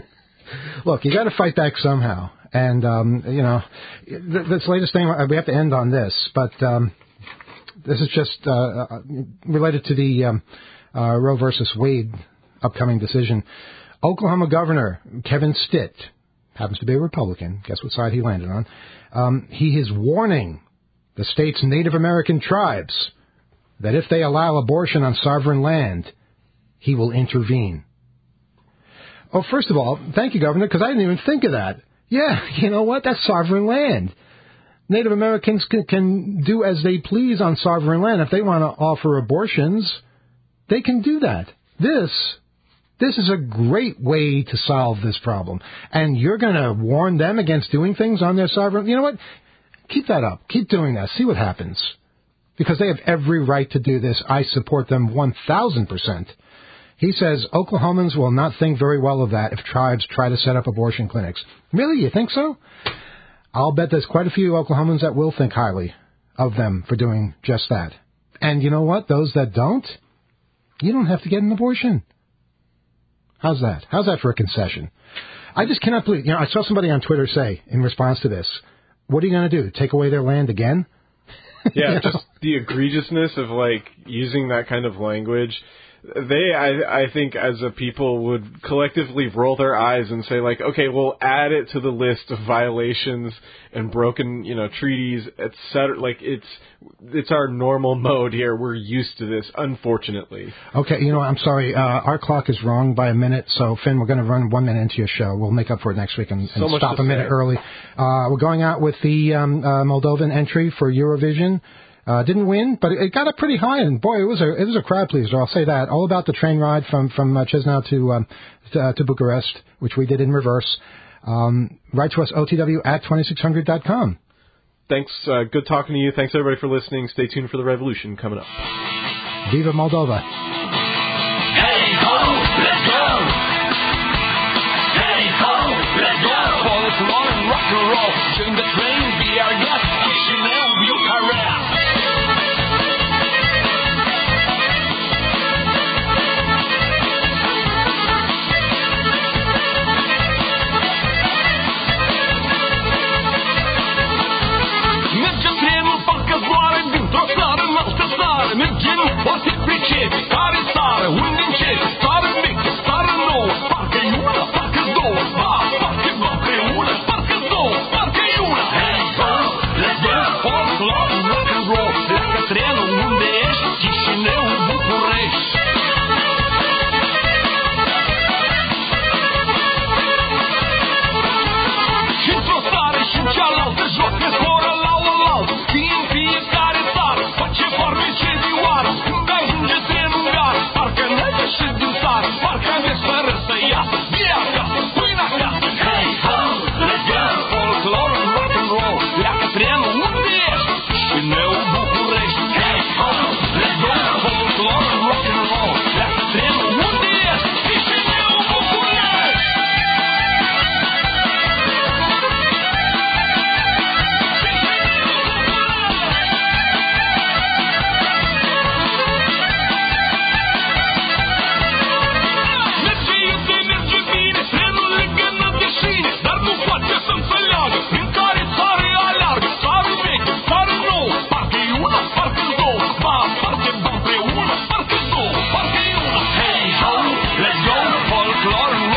Speaker 3: Look, you got to fight back somehow. And, um, you know, this latest thing, we have to end on this, but um, this is just uh, related to the um, uh, Roe versus Wade upcoming decision. Oklahoma Governor Kevin Stitt, happens to be a Republican, guess what side he landed on, um, he is warning the state's Native American tribes that if they allow abortion on sovereign land, he will intervene. Oh, first of all, thank you, Governor, because I didn't even think of that. Yeah, you know what? That's sovereign land. Native Americans can, can do as they please on sovereign land. If they want to offer abortions, they can do that. This, this is a great way to solve this problem. And you're going to warn them against doing things on their sovereign... You know what? Keep that up. Keep doing that. See what happens. Because they have every right to do this. I support them one thousand percent. He says Oklahomans will not think very well of that if tribes try to set up abortion clinics. Really? You think so? I'll bet there's quite a few Oklahomans that will think highly of them for doing just that. And you know what? Those that don't, you don't have to get an abortion. How's that? How's that for a concession? I just cannot believe. You know, I saw somebody on Twitter say in response to this, what are you going to do? Take away their land again?
Speaker 4: Yeah,
Speaker 3: You know?
Speaker 4: Just the egregiousness of, like, using that kind of language. they, I, I think, as a people, would collectively roll their eyes and say, like, okay, we'll add it to the list of violations and broken, you know, treaties, et cetera. Like, it's it's our normal mode here. We're used to this, unfortunately.
Speaker 3: Okay, you know, I'm sorry. Uh, our clock is wrong by a minute, so, Finn, we're going to run one minute into your show. We'll make up for it next week and, and
Speaker 4: so
Speaker 3: stop a minute
Speaker 4: say.
Speaker 3: early. Uh, we're going out with the um, uh, Moldovan entry for Eurovision. Uh, didn't win, but it got up pretty high, and boy, it was a it was a crowd pleaser. I'll say that. All about the train ride from from uh, Chisinau to um, to, uh, to Bucharest, which we did in reverse. Um, write to us, O T W at twenty-six hundred dot com.
Speaker 4: Thanks. Uh, good talking to you. Thanks everybody for listening. Stay tuned for the revolution coming up.
Speaker 3: Viva Moldova.
Speaker 8: Hey ho, let's go. Hey ho, let's go. Follow and rock and roll. Join the train, be our guest. Chisinau, Bucharest. Mergem, poate pricepi, care țară, unde începi, țară veche, țară nouă, parcă e una, parcă două, ba, parcă două împreună, parcă două, parcă e una. Hey ho, let's go, folklore, rock and roll, pleacă trenul unde ești, Chișinău, București. Și într-o țară și în cealaltă, joacă scoră la oaltă, fie în fiecare țară, face farmece de oară, când ajunge trenul în gară, parcă n-ai ieșit din țară, parcă aveți fără să iasă, de acasă, până acasă. Hey ho, let's go, folklore and rock and roll, pleacă trenul unde ești, Chișinău, București. Hey ho, let's go, folklore and rock and roll, pleacă trenul unde ești, Chișinău, București. Dar nu poate să înțeleagă prin care țară aleargă. Țară veche, țară nouă, parcă e una, parcă-s două, ba, parcă ba împreună, parcă-s două, parcă e una. Hey ho, let's go, folklore and